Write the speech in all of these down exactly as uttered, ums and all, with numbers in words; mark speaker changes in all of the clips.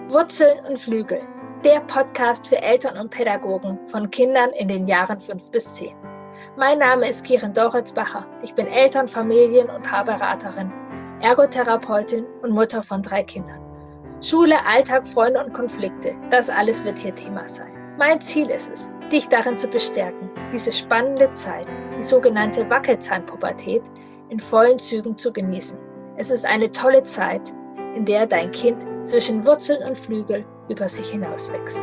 Speaker 1: Wurzeln und Flügel, der Podcast für Eltern und Pädagogen von Kindern in den Jahren fünf bis zehn. Mein Name ist Kirin Doritzbacher. Ich bin Eltern-, Familien- und Paarberaterin, Ergotherapeutin und Mutter von drei Kindern. Schule, Alltag, Freunde und Konflikte, das alles wird hier Thema sein. Mein Ziel ist es, dich darin zu bestärken, diese spannende Zeit, die sogenannte Wackelzahnpubertät, in vollen Zügen zu genießen. Es ist eine tolle Zeit, in der dein Kind zwischen Wurzeln und Flügel über sich hinauswächst.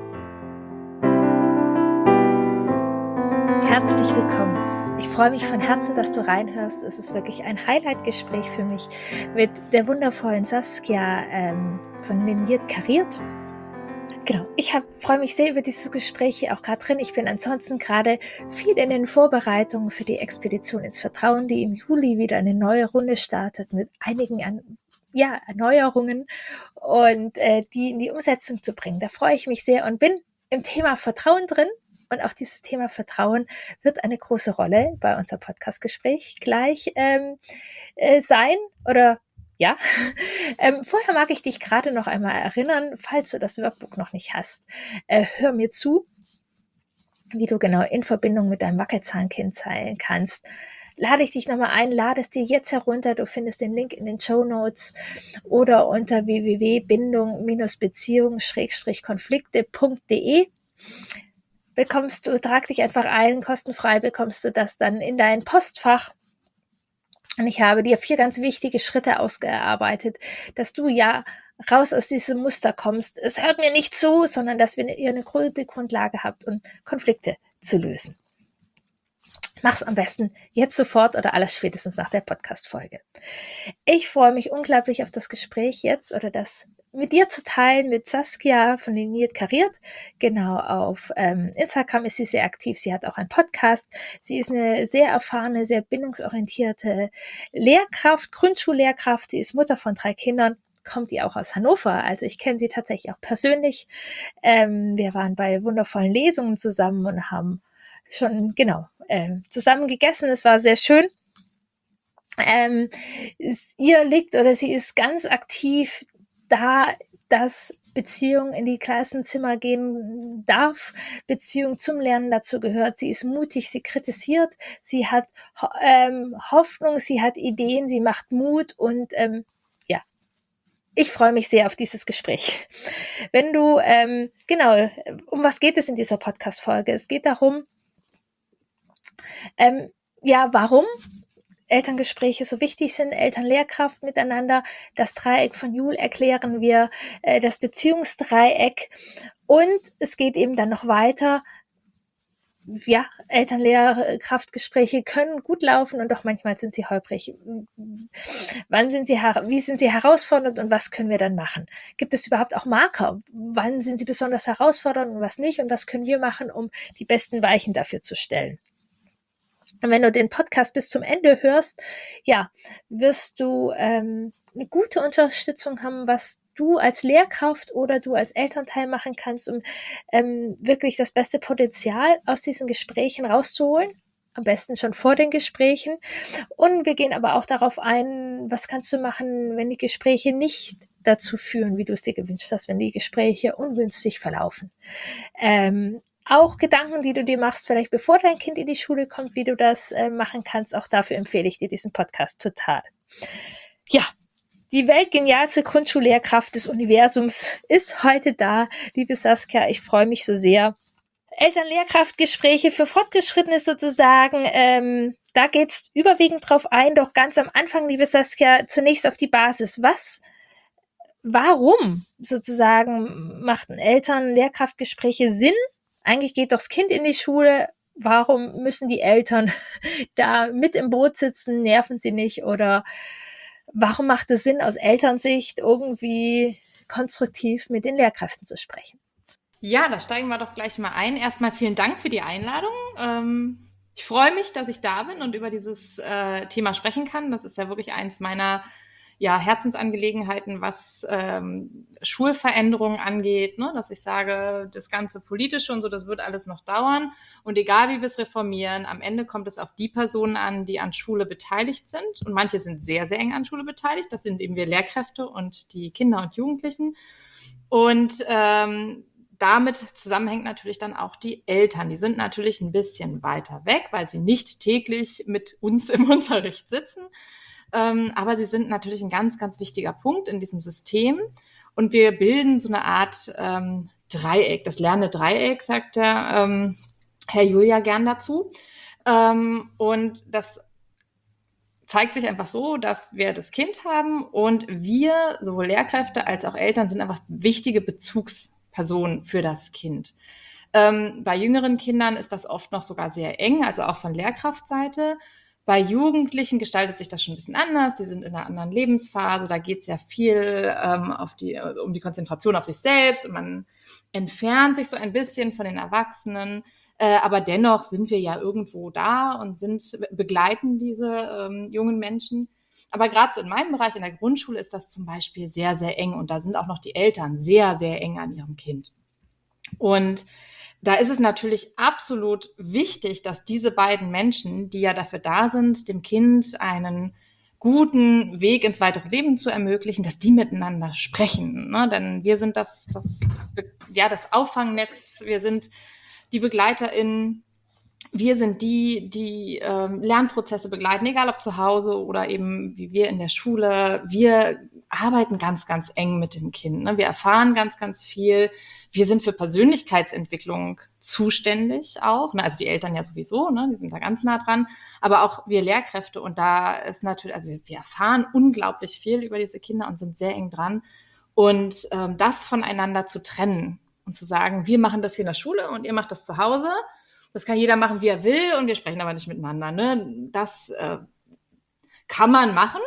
Speaker 1: Herzlich willkommen. Ich freue mich von Herzen, dass du reinhörst. Es ist wirklich ein Highlight-Gespräch für mich mit der wundervollen Saskia ähm, von Liniert Kariert. Genau, ich hab, freue mich sehr über dieses Gespräch hier auch gerade drin. Ich bin ansonsten gerade viel in den Vorbereitungen für die Expedition ins Vertrauen, die im Juli wieder eine neue Runde startet mit einigen an, ja, Erneuerungen und äh, die in die Umsetzung zu bringen. Da freue ich mich sehr und bin im Thema Vertrauen drin. Und auch dieses Thema Vertrauen wird eine große Rolle bei unserem Podcast-Gespräch gleich ähm, äh, sein oder ja. ähm, vorher mag ich dich gerade noch einmal erinnern, falls du das Workbook noch nicht hast, äh, hör mir zu, wie du genau in Verbindung mit deinem Wackelzahnkind sein kannst. Lade ich dich nochmal ein, lade es dir jetzt herunter. Du findest den Link in den Shownotes oder unter w w w punkt bindung beziehung konflikte punkt d e. Bekommst du, trag dich einfach ein, kostenfrei bekommst du das dann in dein Postfach. Und ich habe dir vier ganz wichtige Schritte ausgearbeitet, dass du ja raus aus diesem Muster kommst. Es hört mir nicht zu, sondern dass wir ihr eine gute Grundlage habt, um Konflikte zu lösen. Mach's am besten jetzt sofort oder alles spätestens nach der Podcast-Folge. Ich freue mich unglaublich auf das Gespräch jetzt oder das mit dir zu teilen, mit Saskia von Liniert Kariert. Genau, auf ähm, Instagram ist sie sehr aktiv. Sie hat auch einen Podcast. Sie ist eine sehr erfahrene, sehr bindungsorientierte Lehrkraft, Grundschullehrkraft. Sie ist Mutter von drei Kindern. Kommt die auch aus Hannover. Also ich kenne sie tatsächlich auch persönlich. Ähm, wir waren bei wundervollen Lesungen zusammen und haben schon, genau, ähm, zusammen gegessen. Es war sehr schön. Ähm, es, ihr liegt oder sie ist ganz aktiv da, dass Beziehung in die Klassenzimmer gehen darf, Beziehung zum Lernen dazu gehört. Sie ist mutig, sie kritisiert, sie hat ähm, Hoffnung, sie hat Ideen, sie macht Mut und ähm, ja, ich freue mich sehr auf dieses Gespräch. Wenn du, ähm, genau, um was geht es in dieser Podcast-Folge? Es geht darum, ähm, ja, warum Elterngespräche so wichtig sind, Eltern-Lehrkraft miteinander. Das Dreieck von Joule erklären wir, äh, das Beziehungsdreieck. Und es geht eben dann noch weiter. Ja, Eltern-Lehrkraft-Gespräche können gut laufen und doch manchmal sind sie holprig. Wann sind sie, wie sind sie herausfordernd und was können wir dann machen? Gibt es überhaupt auch Marker? Wann sind sie besonders herausfordernd und was nicht? Und was können wir machen, um die besten Weichen dafür zu stellen? Und wenn du den Podcast bis zum Ende hörst, ja, wirst du ähm, eine gute Unterstützung haben, was du als Lehrkraft oder du als Elternteil machen kannst, um ähm, wirklich das beste Potenzial aus diesen Gesprächen rauszuholen. Am besten schon vor den Gesprächen. Und wir gehen aber auch darauf ein, was kannst du machen, wenn die Gespräche nicht dazu führen, wie du es dir gewünscht hast, wenn die Gespräche ungünstig verlaufen. Ähm, Auch Gedanken, die du dir machst, vielleicht bevor dein Kind in die Schule kommt, wie du das äh, machen kannst. Auch dafür empfehle ich dir diesen Podcast total. Ja, die weltgenialste Grundschullehrkraft des Universums ist heute da. Liebe Saskia, ich freue mich so sehr. Eltern-Lehrkraft-Gespräche für Fortgeschrittene sozusagen. Ähm, da geht es überwiegend drauf ein. Doch ganz am Anfang, liebe Saskia, zunächst auf die Basis. Was Warum sozusagen machten Eltern-Lehrkraftgespräche Sinn? Eigentlich geht doch das Kind in die Schule. Warum müssen die Eltern da mit im Boot sitzen? Nerven sie nicht? Oder warum macht es Sinn, aus Elternsicht irgendwie konstruktiv mit den Lehrkräften zu sprechen?
Speaker 2: Ja, da steigen wir doch gleich mal ein. Erstmal vielen Dank für die Einladung. Ähm, ich freue mich, dass ich da bin und über dieses äh, Thema sprechen kann. Das ist ja wirklich eins meiner ja, Herzensangelegenheiten, was ähm, Schulveränderungen angeht, ne? Dass ich sage, das ganze Politische und so, das wird alles noch dauern. Und egal, wie wir es reformieren, am Ende kommt es auf die Personen an, die an Schule beteiligt sind. Und manche sind sehr, sehr eng an Schule beteiligt. Das sind eben wir Lehrkräfte und die Kinder und Jugendlichen. Und ähm, damit zusammenhängt natürlich dann auch die Eltern. Die sind natürlich ein bisschen weiter weg, weil sie nicht täglich mit uns im Unterricht sitzen. Ähm, aber sie sind natürlich ein ganz, ganz wichtiger Punkt in diesem System. Und wir bilden so eine Art ähm, Dreieck, das lernende Dreieck, sagt der ähm, Herr Julia gern dazu. Ähm, und das zeigt sich einfach so, dass wir das Kind haben und wir, sowohl Lehrkräfte als auch Eltern, sind einfach wichtige Bezugspersonen für das Kind. Ähm, bei jüngeren Kindern ist das oft noch sogar sehr eng, also auch von Lehrkraftseite. Bei Jugendlichen gestaltet sich das schon ein bisschen anders. Die sind in einer anderen Lebensphase. Da geht es ja viel ähm, auf die, um die Konzentration auf sich selbst und man entfernt sich so ein bisschen von den Erwachsenen. Äh, aber dennoch sind wir ja irgendwo da und sind, begleiten diese ähm, jungen Menschen. Aber gerade so in meinem Bereich, in der Grundschule, ist das zum Beispiel sehr, sehr eng. Und da sind auch noch die Eltern sehr, sehr eng an ihrem Kind. Und da ist es natürlich absolut wichtig, dass diese beiden Menschen, die ja dafür da sind, dem Kind einen guten Weg ins weitere Leben zu ermöglichen, dass die miteinander sprechen. Ne? Denn wir sind das, das, ja, das Auffangnetz, wir sind die BegleiterInnen, wir sind die, die ähm, Lernprozesse begleiten, egal ob zu Hause oder eben wie wir in der Schule. Wir arbeiten ganz, ganz eng mit dem Kind. Ne? Wir erfahren ganz, ganz viel. Wir sind für Persönlichkeitsentwicklung zuständig auch. Ne? Also die Eltern ja sowieso, ne? Die sind da ganz nah dran. Aber auch wir Lehrkräfte. Und da ist natürlich, also wir, wir erfahren unglaublich viel über diese Kinder und sind sehr eng dran. Und ähm, das voneinander zu trennen und zu sagen, wir machen das hier in der Schule und ihr macht das zu Hause. Das kann jeder machen, wie er will, und wir sprechen aber nicht miteinander. Ne? Das äh, kann man machen,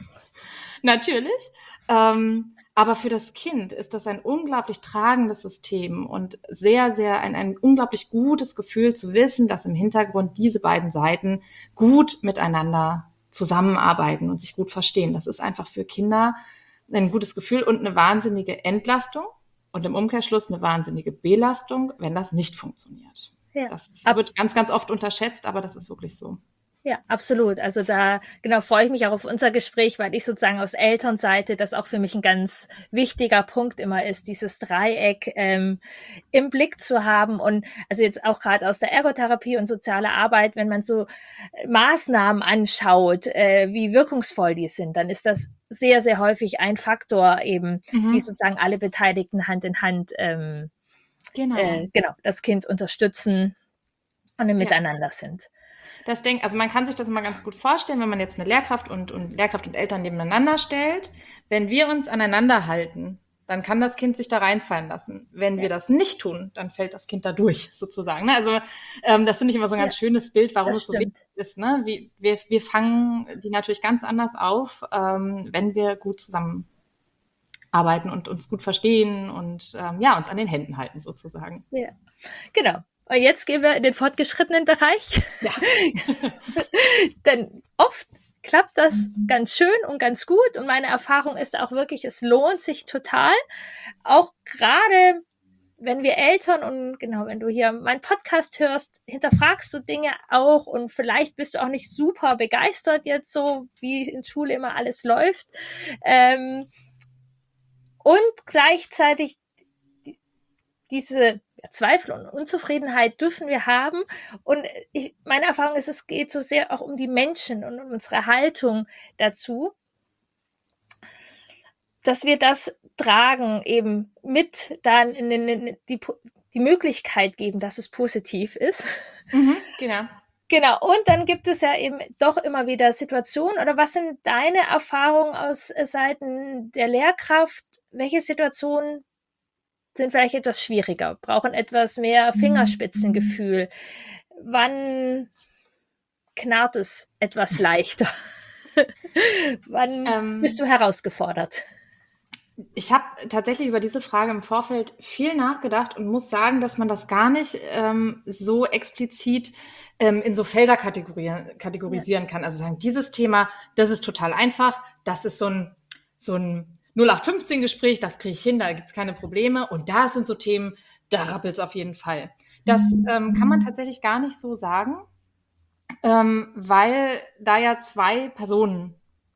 Speaker 2: natürlich. Ähm, aber für das Kind ist das ein unglaublich tragendes System und sehr, sehr ein, ein unglaublich gutes Gefühl zu wissen, dass im Hintergrund diese beiden Seiten gut miteinander zusammenarbeiten und sich gut verstehen. Das ist einfach für Kinder ein gutes Gefühl und eine wahnsinnige Entlastung und im Umkehrschluss eine wahnsinnige Belastung, wenn das nicht funktioniert. Ja. Das wird ganz, ganz oft unterschätzt, aber das ist wirklich so.
Speaker 1: Ja, absolut. Also da genau freue ich mich auch auf unser Gespräch, weil ich sozusagen aus Elternseite das auch für mich ein ganz wichtiger Punkt immer ist, dieses Dreieck ähm, im Blick zu haben. Und also jetzt auch gerade aus der Ergotherapie und soziale Arbeit, wenn man so Maßnahmen anschaut, äh, wie wirkungsvoll die sind, dann ist das sehr, sehr häufig ein Faktor eben, mhm. wie sozusagen alle Beteiligten Hand in Hand ähm, genau. Äh, genau das Kind unterstützen und im ja. Miteinander sind.
Speaker 2: Das denk, also man kann sich das mal ganz gut vorstellen, wenn man jetzt eine Lehrkraft und, und Lehrkraft und Eltern nebeneinander stellt. Wenn wir uns aneinander halten, dann kann das Kind sich da reinfallen lassen. Wenn ja. wir das nicht tun, dann fällt das Kind da durch, sozusagen. Also ähm, das finde ich immer so ein ganz ja. schönes Bild, warum es so wichtig ist. Ne? Wie, wir, wir fangen die natürlich ganz anders auf, ähm, wenn wir gut zusammenarbeiten und uns gut verstehen und ähm, ja, uns an den Händen halten, sozusagen.
Speaker 1: Ja, genau. Und jetzt gehen wir in den fortgeschrittenen Bereich. Ja. Denn oft klappt das ganz schön und ganz gut. Und meine Erfahrung ist auch wirklich, es lohnt sich total. Auch gerade, wenn wir Eltern und genau, wenn du hier meinen Podcast hörst, hinterfragst du Dinge auch und vielleicht bist du auch nicht super begeistert jetzt so, wie in Schule immer alles läuft. Ähm, und gleichzeitig diese Zweifel und Unzufriedenheit dürfen wir haben. Und ich, meine Erfahrung ist, es geht so sehr auch um die Menschen und um unsere Haltung dazu, dass wir das tragen, eben mit dann in, in, in die, die Möglichkeit geben, dass es positiv ist.
Speaker 2: Mhm, genau.
Speaker 1: Genau, und dann gibt es ja eben doch immer wieder Situationen, oder was sind deine Erfahrungen aus Seiten der Lehrkraft? Welche Situationen sind vielleicht etwas schwieriger, brauchen etwas mehr Fingerspitzengefühl? Wann knarrt es etwas leichter? Wann ähm, bist du herausgefordert?
Speaker 2: Ich habe tatsächlich über diese Frage im Vorfeld viel nachgedacht und muss sagen, dass man das gar nicht ähm, so explizit ähm, in so Felder kategorisieren, kategorisieren ja. kann. Also sagen, dieses Thema, das ist total einfach, das ist so ein, so ein null acht fünfzehn Gespräch, das kriege ich hin, da gibt es keine Probleme. Und da sind so Themen, da rappelt es auf jeden Fall. Das ähm, kann man tatsächlich gar nicht so sagen, ähm, weil da ja zwei Personen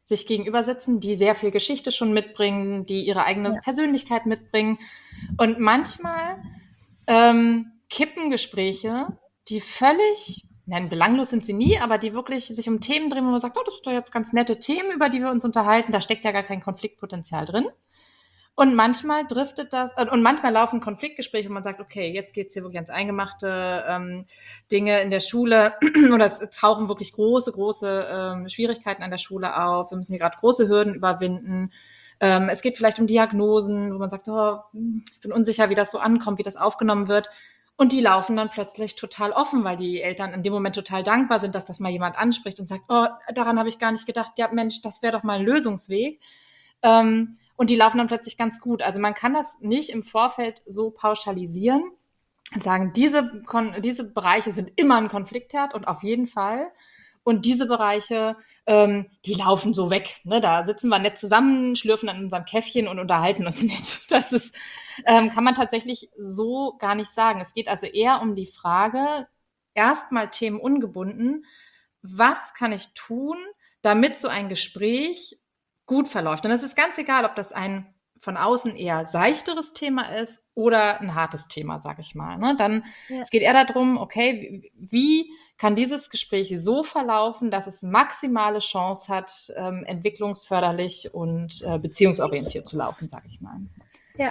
Speaker 2: sich gegenüber sitzen, die sehr viel Geschichte schon mitbringen, die ihre eigene
Speaker 1: Ja.
Speaker 2: Persönlichkeit mitbringen. Und manchmal ähm, kippen Gespräche, die völlig, nein, belanglos sind sie nie, aber die wirklich sich um Themen drehen, wo man sagt, oh, das sind doch jetzt ganz nette Themen, über die wir uns unterhalten, da steckt ja gar kein Konfliktpotenzial drin. Und manchmal driftet das, äh, und manchmal laufen Konfliktgespräche, wo man sagt, okay, jetzt geht's hier wirklich ans Eingemachte, ähm, Dinge in der Schule, oder es tauchen wirklich große, große ähm, Schwierigkeiten an der Schule auf. Wir müssen hier gerade große Hürden überwinden. Ähm, es geht vielleicht um Diagnosen, wo man sagt, oh, ich bin unsicher, wie das so ankommt, wie das aufgenommen wird. Und die laufen dann plötzlich total offen, weil die Eltern in dem Moment total dankbar sind, dass das mal jemand anspricht und sagt, oh, daran habe ich gar nicht gedacht. Ja, Mensch, das wäre doch mal ein Lösungsweg. Ähm, Und die laufen dann plötzlich ganz gut. Also man kann das nicht im Vorfeld so pauschalisieren und sagen, diese, Kon- diese Bereiche sind immer ein Konfliktherd und auf jeden Fall. Und diese Bereiche, ähm, die laufen so weg. Ne? Da sitzen wir nett zusammen, schlürfen an unserem Käffchen und unterhalten uns nett. Das ist, ähm, kann man tatsächlich so gar nicht sagen. Es geht also eher um die Frage, erstmal themenungebunden, was kann ich tun, damit so ein Gespräch gut verläuft. Und es ist ganz egal, ob das ein von außen eher seichteres Thema ist oder ein hartes Thema, sage ich mal. Ne? Dann,
Speaker 1: Ja.
Speaker 2: es geht eher darum, okay, wie kann dieses Gespräch so verlaufen, dass es maximale Chance hat, ähm, entwicklungsförderlich und äh, beziehungsorientiert zu laufen, sage ich mal.
Speaker 1: Ja.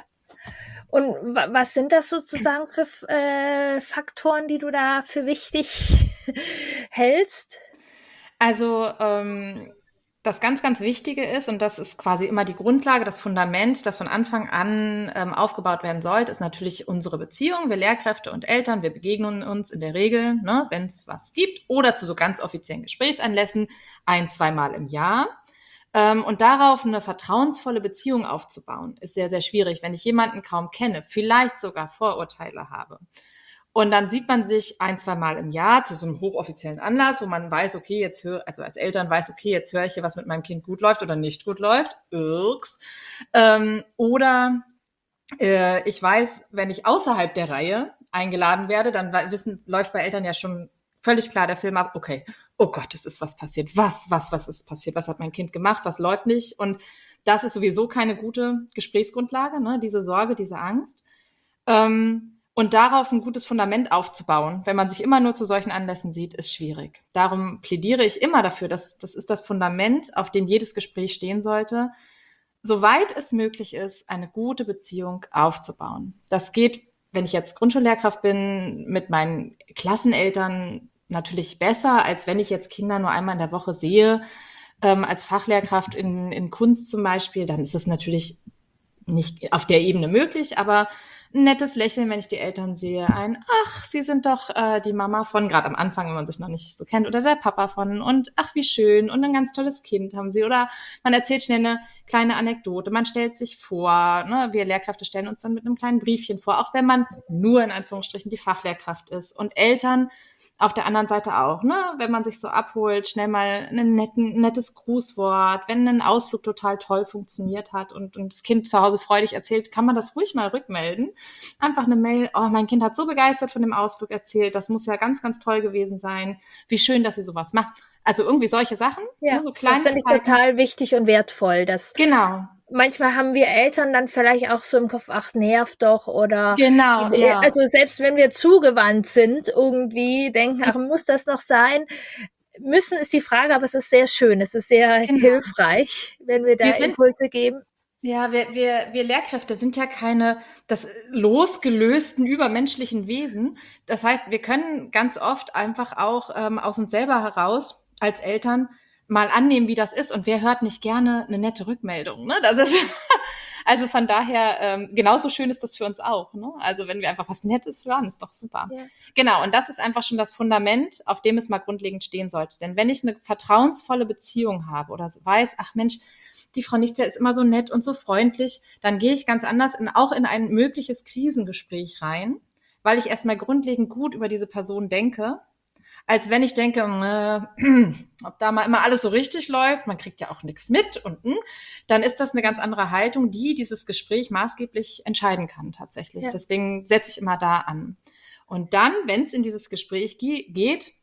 Speaker 1: Und wa- was sind das sozusagen für äh, Faktoren, die du da für wichtig hältst?
Speaker 2: Also ähm, das ganz, ganz Wichtige ist, und das ist quasi immer die Grundlage, das Fundament, das von Anfang an ähm, aufgebaut werden sollte, ist natürlich unsere Beziehung. Wir Lehrkräfte und Eltern, wir begegnen uns in der Regel, ne, wenn es was gibt, oder zu so ganz offiziellen Gesprächsanlässen ein-, zweimal im Jahr. Ähm, und darauf eine vertrauensvolle Beziehung aufzubauen, ist sehr, sehr schwierig, wenn ich jemanden kaum kenne, vielleicht sogar Vorurteile habe. Und dann sieht man sich ein-, zweimal im Jahr zu so einem hochoffiziellen Anlass, wo man weiß, okay, jetzt höre, also als Eltern weiß, okay, jetzt höre ich hier, was mit meinem Kind gut läuft oder nicht gut läuft. Irks. Ähm, oder äh, ich weiß, wenn ich außerhalb der Reihe eingeladen werde, dann wissen, läuft bei Eltern ja schon völlig klar der Film ab, okay, oh Gott, es ist was passiert. Was, was, was ist passiert? Was hat mein Kind gemacht? Was läuft nicht? Und das ist sowieso keine gute Gesprächsgrundlage, ne? Diese Sorge, diese Angst. Ähm, und darauf ein gutes Fundament aufzubauen, wenn man sich immer nur zu solchen Anlässen sieht, ist schwierig. Darum plädiere ich immer dafür, dass das ist das Fundament, auf dem jedes Gespräch stehen sollte, soweit es möglich ist, eine gute Beziehung aufzubauen. Das geht, wenn ich jetzt Grundschullehrkraft bin, mit meinen Klasseneltern natürlich besser, als wenn ich jetzt Kinder nur einmal in der Woche sehe. Ähm, als Fachlehrkraft in, in Kunst zum Beispiel, dann ist es natürlich nicht auf der Ebene möglich, aber ein nettes Lächeln, wenn ich die Eltern sehe, ein ach, sie sind doch äh, die Mama von, gerade am Anfang, wenn man sich noch nicht so kennt, oder der Papa von und ach, wie schön und ein ganz tolles Kind haben sie, oder man erzählt schnell eine kleine Anekdote, man stellt sich vor, ne? Wir Lehrkräfte stellen uns dann mit einem kleinen Briefchen vor, auch wenn man nur in Anführungsstrichen die Fachlehrkraft ist, und Eltern auf der anderen Seite auch, ne? Wenn man sich so abholt, schnell mal ein netten, nettes Grußwort, wenn ein Ausflug total toll funktioniert hat und, und das Kind zu Hause freudig erzählt, kann man das ruhig mal rückmelden. Einfach eine Mail, oh, mein Kind hat so begeistert von dem Ausflug erzählt, das muss ja ganz, ganz toll gewesen sein. Wie schön, dass sie sowas macht. Also irgendwie solche Sachen,
Speaker 1: Ja,
Speaker 2: ne, so
Speaker 1: das finde ich total wichtig und wertvoll. Dass
Speaker 2: Genau.
Speaker 1: Manchmal haben wir Eltern dann vielleicht auch so im Kopf, ach, nervt doch, oder
Speaker 2: Genau, ja.
Speaker 1: also selbst wenn wir zugewandt sind, irgendwie denken, ach, muss das noch sein? Müssen ist die Frage, aber es ist sehr schön, es ist sehr
Speaker 2: Genau.
Speaker 1: hilfreich, wenn wir da
Speaker 2: Wir sind-
Speaker 1: Impulse geben.
Speaker 2: Ja, wir, wir, wir Lehrkräfte sind ja keine das losgelösten übermenschlichen Wesen. Das heißt, wir können ganz oft einfach auch ähm, aus uns selber heraus als Eltern mal annehmen, wie das ist. Und wer hört nicht gerne eine nette Rückmeldung? Ne? Das ist also von daher ähm, genauso schön ist das für uns auch. Ne? Also wenn wir einfach was Nettes hören, ist doch super.
Speaker 1: Ja.
Speaker 2: Genau. Und das ist einfach schon das Fundament, auf dem es mal grundlegend stehen sollte. Denn wenn ich eine vertrauensvolle Beziehung habe oder weiß, ach Mensch, die Frau Nichtser ist immer so nett und so freundlich, dann gehe ich ganz anders in, auch in ein mögliches Krisengespräch rein, weil ich erstmal grundlegend gut über diese Person denke, als wenn ich denke, äh, ob da mal immer alles so richtig läuft, man kriegt ja auch nichts mit und mh, dann ist das eine ganz andere Haltung, die dieses Gespräch maßgeblich entscheiden kann tatsächlich.
Speaker 1: Ja.
Speaker 2: Deswegen setze ich immer da an. Und dann, wenn es in dieses Gespräch ge- geht,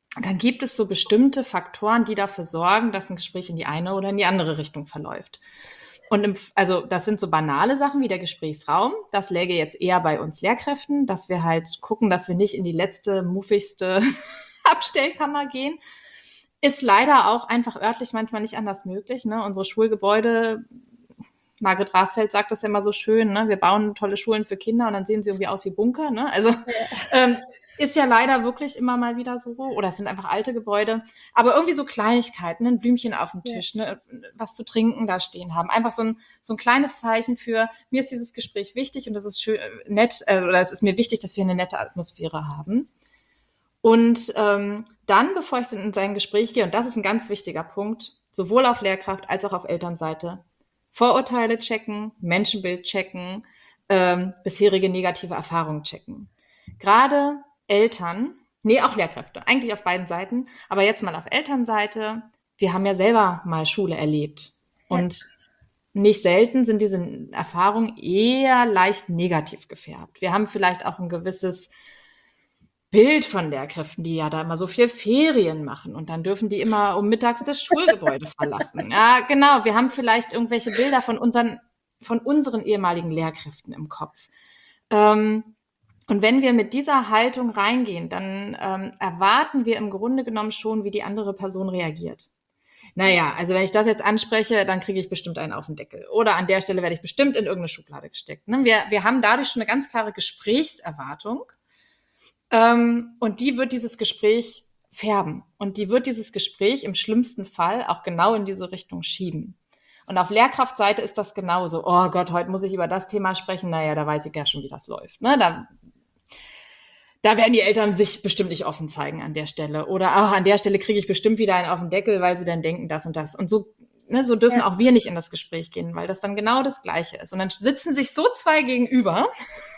Speaker 2: dann gibt es so bestimmte Faktoren, die dafür sorgen, dass ein Gespräch in die eine oder in die andere Richtung verläuft. Und im, also das sind so banale Sachen wie der Gesprächsraum. Das läge jetzt eher bei uns Lehrkräften, dass wir halt gucken, dass wir nicht in die letzte, muffigste Abstellkammer gehen. Ist leider auch einfach örtlich manchmal nicht anders möglich. Ne? Unsere Schulgebäude, Margret Rasfeld sagt das ja immer so schön, ne? Wir bauen tolle Schulen für Kinder und dann sehen sie irgendwie aus wie Bunker. Ne? Also ja. ähm, ist ja leider wirklich immer mal wieder so. Oder es sind einfach alte Gebäude. Aber irgendwie so Kleinigkeiten, ein Blümchen auf dem Tisch, ja. ne? Was zu trinken da stehen haben. Einfach so ein, so ein kleines Zeichen für, mir ist dieses Gespräch wichtig und das ist schön, nett, äh, oder es ist mir wichtig, dass wir eine nette Atmosphäre haben. Und ähm, dann, bevor ich in sein Gespräch gehe, und das ist ein ganz wichtiger Punkt, sowohl auf Lehrkraft als auch auf Elternseite, Vorurteile checken, Menschenbild checken, ähm, bisherige negative Erfahrungen checken. Gerade Eltern, nee, auch Lehrkräfte, eigentlich auf beiden Seiten, aber jetzt mal auf Elternseite, wir haben ja selber mal Schule erlebt. Und nicht selten sind diese Erfahrungen eher leicht negativ gefärbt. Wir haben vielleicht auch ein gewisses Bild von Lehrkräften, die ja da immer so viel Ferien machen und dann dürfen die immer um mittags das Schulgebäude verlassen. Ja, genau. Wir haben vielleicht irgendwelche Bilder von unseren, von unseren ehemaligen Lehrkräften im Kopf. Ähm, und wenn wir mit dieser Haltung reingehen, dann ähm, erwarten wir im Grunde genommen schon, wie die andere Person reagiert. Naja, also wenn ich das jetzt anspreche, dann kriege ich bestimmt einen auf den Deckel. Oder an der Stelle werde ich bestimmt in irgendeine Schublade gesteckt. Ne? Wir, wir haben dadurch schon eine ganz klare Gesprächserwartung. Ähm, und die wird dieses Gespräch färben. Und die wird dieses Gespräch im schlimmsten Fall auch genau in diese Richtung schieben. Und auf Lehrkraftseite ist das genauso. Oh Gott, heute muss ich über das Thema sprechen. Naja, da weiß ich ja schon, wie das läuft. Ne? Da, da werden die Eltern sich bestimmt nicht offen zeigen an der Stelle. Oder auch an der Stelle kriege ich bestimmt wieder einen auf den Deckel, weil sie dann denken das und das. Und so, ne, so dürfen ja. auch wir nicht in das Gespräch gehen, weil das dann genau das Gleiche ist. Und dann sitzen sich so zwei gegenüber.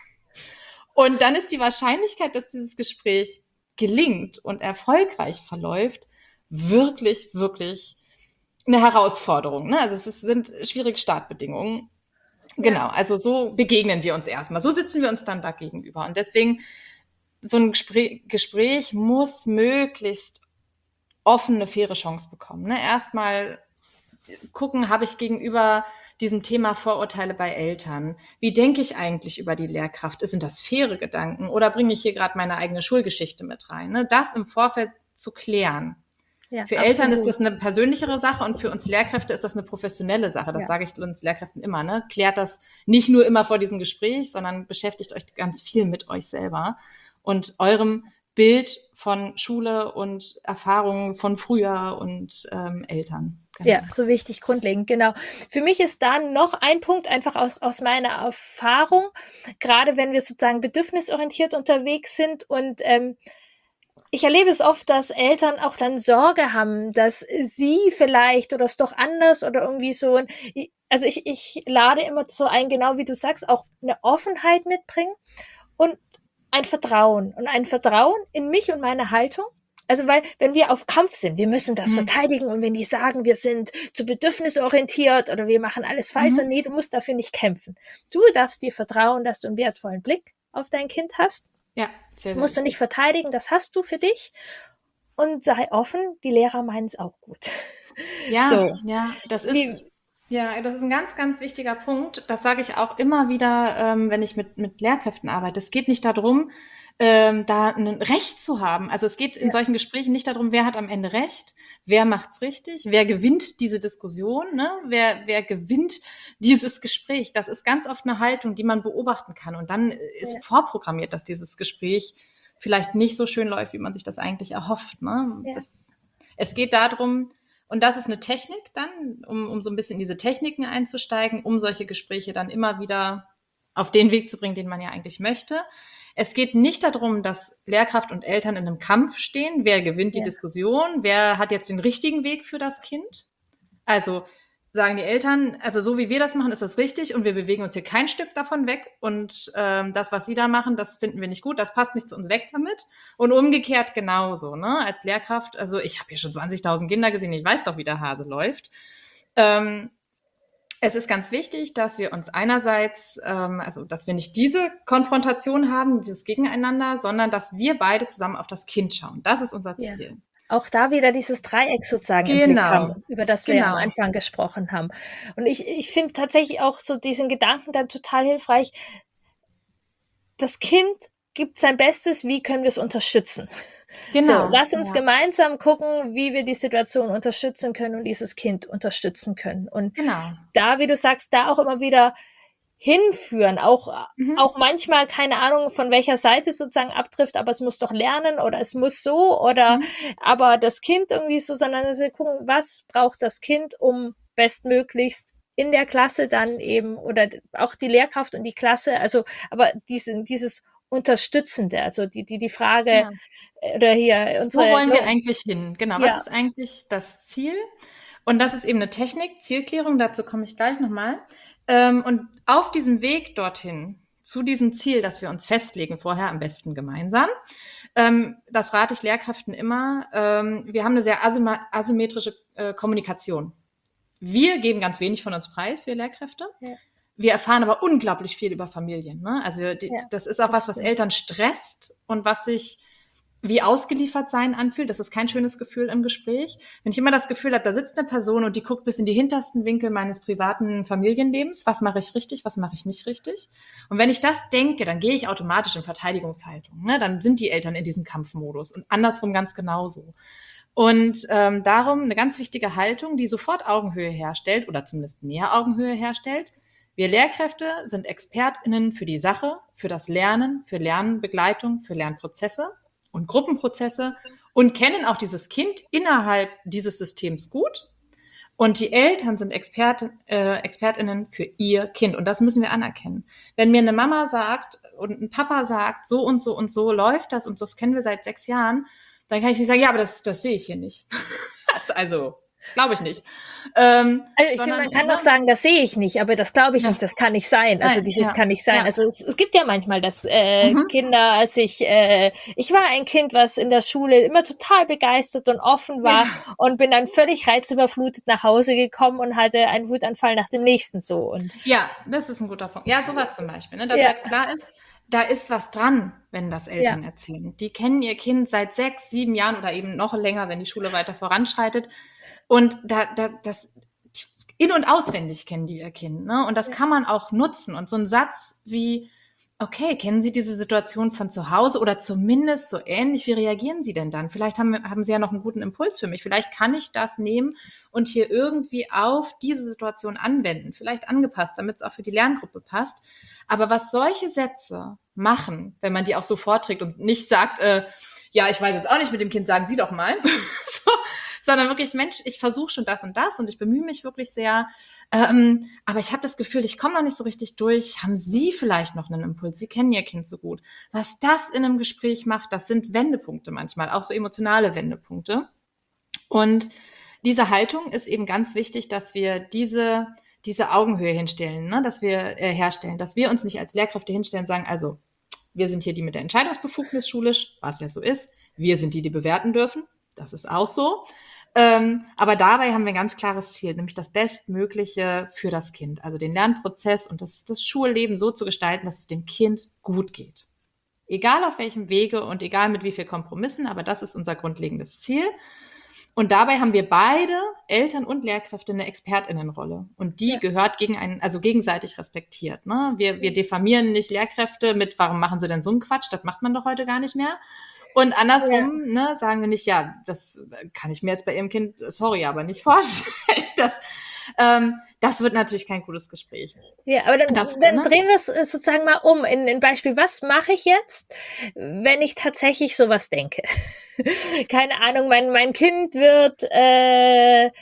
Speaker 2: Und dann ist die Wahrscheinlichkeit, dass dieses Gespräch gelingt und erfolgreich verläuft, wirklich, wirklich eine Herausforderung. Ne? Also es ist, sind schwierige Startbedingungen. Ja. Genau, also so begegnen wir uns erstmal. So sitzen wir uns dann da gegenüber. Und deswegen, so ein Gespräch, Gespräch muss möglichst offen eine faire Chance bekommen. Ne? Erstmal gucken, habe ich gegenüber diesem Thema Vorurteile bei Eltern. Wie denke ich eigentlich über die Lehrkraft? Sind das faire Gedanken oder bringe ich hier gerade meine eigene Schulgeschichte mit rein? Ne? Das im Vorfeld zu klären. Ja, für absolut. Eltern ist das eine persönlichere Sache und für uns Lehrkräfte ist das eine professionelle Sache. Das ja. sage ich uns Lehrkräften immer. Ne? Klärt das nicht nur immer vor diesem Gespräch, sondern beschäftigt euch ganz viel mit euch selber und eurem Bild von Schule und Erfahrungen von früher und ähm, Eltern.
Speaker 1: Genau. Ja, so wichtig, grundlegend, genau. Für mich ist da noch ein Punkt, einfach aus, aus meiner Erfahrung, gerade wenn wir sozusagen bedürfnisorientiert unterwegs sind und ähm, ich erlebe es oft, dass Eltern auch dann Sorge haben, dass sie vielleicht oder es doch anders oder irgendwie so, also ich, ich lade immer so ein, genau wie du sagst, auch eine Offenheit mitbringen und ein Vertrauen und ein Vertrauen in mich und meine Haltung. Also weil, wenn wir auf Kampf sind, wir müssen das mhm. verteidigen und wenn die sagen, wir sind zu bedürfnisorientiert oder wir machen alles falsch, mhm. und nee, du musst dafür nicht kämpfen. Du darfst dir vertrauen, dass du einen wertvollen Blick auf dein Kind hast.
Speaker 2: Ja,
Speaker 1: sehr, das musst du nicht verteidigen, das hast du für dich. Und sei offen, die Lehrer meinen es auch gut.
Speaker 2: Ja, so. ja, das ist... Die, Ja, das ist ein ganz, ganz wichtiger Punkt. Das sage ich auch immer wieder, ähm, wenn ich mit, mit Lehrkräften arbeite. Es geht nicht darum, ähm, da ein Recht zu haben. Also es geht in ja. solchen Gesprächen nicht darum, wer hat am Ende Recht, wer macht's richtig, wer gewinnt diese Diskussion, ne? wer, wer gewinnt dieses Gespräch. Das ist ganz oft eine Haltung, die man beobachten kann. Und dann ist ja. vorprogrammiert, dass dieses Gespräch vielleicht nicht so schön läuft, wie man sich das eigentlich erhofft. Ne? Ja. Das, es geht darum, und das ist eine Technik dann, um, um so ein bisschen in diese Techniken einzusteigen, um solche Gespräche dann immer wieder auf den Weg zu bringen, den man ja eigentlich möchte. Es geht nicht darum, dass Lehrkraft und Eltern in einem Kampf stehen. Wer gewinnt die ja. Diskussion? Wer hat jetzt den richtigen Weg für das Kind? Also sagen die Eltern, also so wie wir das machen, ist das richtig und wir bewegen uns hier kein Stück davon weg und ähm, das, was sie da machen, das finden wir nicht gut, das passt nicht zu uns, weg damit. Und umgekehrt genauso, ne? Als Lehrkraft, also ich habe hier schon zwanzigtausend Kinder gesehen, ich weiß doch, wie der Hase läuft. Ähm, Es ist ganz wichtig, dass wir uns einerseits, ähm, also dass wir nicht diese Konfrontation haben, dieses Gegeneinander, sondern dass wir beide zusammen auf das Kind schauen. Das ist unser
Speaker 1: Ja.
Speaker 2: Ziel.
Speaker 1: Auch da wieder dieses Dreieck sozusagen im Blick
Speaker 2: Genau,
Speaker 1: haben, über das wir ja am
Speaker 2: genau.
Speaker 1: Anfang gesprochen haben. Und ich, ich finde tatsächlich auch so diesen Gedanken dann total hilfreich. Das Kind gibt sein Bestes, wie können wir es unterstützen? So,
Speaker 2: Genau,
Speaker 1: lass uns
Speaker 2: ja,
Speaker 1: gemeinsam gucken, wie wir die Situation unterstützen können und dieses Kind unterstützen können. Und
Speaker 2: genau.
Speaker 1: da, wie du sagst, da auch immer wieder hinführen, auch,
Speaker 2: Mhm.
Speaker 1: auch manchmal, keine Ahnung, von welcher Seite sozusagen abtrifft, aber es muss doch lernen oder es muss so oder
Speaker 2: Mhm.
Speaker 1: aber das Kind irgendwie so, sondern dass wir gucken, was braucht das Kind, um bestmöglichst in der Klasse dann eben oder auch die Lehrkraft und die Klasse, also aber diese, dieses Unterstützende, also die, die, die Frage,
Speaker 2: Ja.
Speaker 1: oder hier
Speaker 2: Wo
Speaker 1: unsere,
Speaker 2: wollen wir eigentlich hin? Genau, was
Speaker 1: ja,
Speaker 2: ist eigentlich das Ziel? Und das ist eben eine Technik, Zielklärung, dazu komme ich gleich nochmal. Ähm, und auf diesem Weg dorthin, zu diesem Ziel, das wir uns festlegen, vorher am besten gemeinsam, ähm, das rate ich Lehrkräften immer, ähm, wir haben eine sehr asymm- asymmetrische äh, Kommunikation. Wir geben ganz wenig von uns preis, wir Lehrkräfte.
Speaker 1: Ja.
Speaker 2: Wir erfahren aber unglaublich viel über Familien. Ne? Also die,
Speaker 1: Ja,
Speaker 2: das ist auch was, was Eltern stresst und was sich wie ausgeliefert sein anfühlt. Das ist kein schönes Gefühl im Gespräch. Wenn ich immer das Gefühl habe, da sitzt eine Person und die guckt bis in die hintersten Winkel meines privaten Familienlebens. Was mache ich richtig, was mache ich nicht richtig? Und wenn ich das denke, dann gehe ich automatisch in Verteidigungshaltung. Ne? Dann sind die Eltern in diesem Kampfmodus und andersrum ganz genauso. Und ähm, darum eine ganz wichtige Haltung, die sofort Augenhöhe herstellt oder zumindest mehr Augenhöhe herstellt. Wir Lehrkräfte sind ExpertInnen für die Sache, für das Lernen, für Lernbegleitung, für Lernprozesse und Gruppenprozesse und kennen auch dieses Kind innerhalb dieses Systems gut. Und die Eltern sind Expert, äh, ExpertInnen für ihr Kind. Und das müssen wir anerkennen. Wenn mir eine Mama sagt und ein Papa sagt, so und so und so läuft das und so, das kennen wir seit sechs Jahren, dann kann ich nicht sagen, ja, aber das, das sehe ich hier nicht. Das, also, glaube ich nicht. Ähm,
Speaker 1: also ich
Speaker 2: sondern,
Speaker 1: finde, man kann
Speaker 2: ne?
Speaker 1: doch sagen, das sehe ich nicht, aber das glaube ich
Speaker 2: Ja.
Speaker 1: nicht, das kann nicht sein. Also
Speaker 2: Nein,
Speaker 1: dieses
Speaker 2: ja,
Speaker 1: kann nicht sein.
Speaker 2: ja.
Speaker 1: Also es, es gibt ja manchmal, dass äh,
Speaker 2: Mhm.
Speaker 1: Kinder, als ich, äh, ich war ein Kind, was in der Schule immer total begeistert und offen war
Speaker 2: Ja.
Speaker 1: und bin dann völlig reizüberflutet nach Hause gekommen und hatte einen Wutanfall nach dem nächsten so. Und
Speaker 2: Ja, das ist ein guter Punkt. Ja, sowas zum Beispiel, ne? Dass
Speaker 1: ja,
Speaker 2: halt klar ist, da ist was dran, wenn das Eltern
Speaker 1: ja,
Speaker 2: erzählen. Die kennen ihr Kind seit sechs, sieben Jahren oder eben noch länger, wenn die Schule weiter voranschreitet. Und da, da, das in- und auswendig kennen die ihr Kind, ne? Und das
Speaker 1: ja.
Speaker 2: kann man auch nutzen. Und so ein Satz wie, okay, kennen Sie diese Situation von zu Hause oder zumindest so ähnlich, wie reagieren Sie denn dann? Vielleicht haben, haben Sie ja noch einen guten Impuls für mich. Vielleicht kann ich das nehmen und hier irgendwie auf diese Situation anwenden. Vielleicht angepasst, damit es auch für die Lerngruppe passt. Aber was solche Sätze machen, wenn man die auch so vorträgt und nicht sagt, äh, ja, ich weiß jetzt auch nicht mit dem Kind, sagen Sie doch mal, so, sondern wirklich, Mensch, ich versuche schon das und das und ich bemühe mich wirklich sehr, ähm, aber ich habe das Gefühl, ich komme noch nicht so richtig durch. Haben Sie vielleicht noch einen Impuls? Sie kennen Ihr Kind so gut. Was das in einem Gespräch macht, das sind Wendepunkte manchmal, auch so emotionale Wendepunkte. Und diese Haltung ist eben ganz wichtig, dass wir diese, diese Augenhöhe hinstellen, ne? dass wir äh, herstellen, dass wir uns nicht als Lehrkräfte hinstellen und sagen, also wir sind hier die mit der Entscheidungsbefugnis schulisch, was ja so ist. Wir sind die, die bewerten dürfen. Das ist auch so. Ähm, aber dabei haben wir ein ganz klares Ziel, nämlich das Bestmögliche für das Kind. Also den Lernprozess und das, das Schulleben so zu gestalten, dass es dem Kind gut geht. Egal auf welchem Wege und egal mit wie viel Kompromissen, aber das ist unser grundlegendes Ziel. Und dabei haben wir beide, Eltern und Lehrkräfte, eine ExpertInnenrolle. Und die
Speaker 1: Ja.
Speaker 2: gehört gegen einen, also gegenseitig respektiert. Ne? Wir, wir diffamieren nicht Lehrkräfte mit, warum machen sie denn so einen Quatsch? Das macht man doch heute gar nicht mehr. Und andersrum, ja. ne, sagen wir nicht, ja, das kann ich mir jetzt bei ihrem Kind, sorry, aber nicht vorstellen. Das, ähm, das wird natürlich kein gutes Gespräch.
Speaker 1: Ja, aber dann,
Speaker 2: das,
Speaker 1: dann
Speaker 2: ne?
Speaker 1: drehen wir es sozusagen mal um in ein Beispiel. Was mache ich jetzt, wenn ich tatsächlich sowas denke? Keine Ahnung, mein, mein Kind wird äh,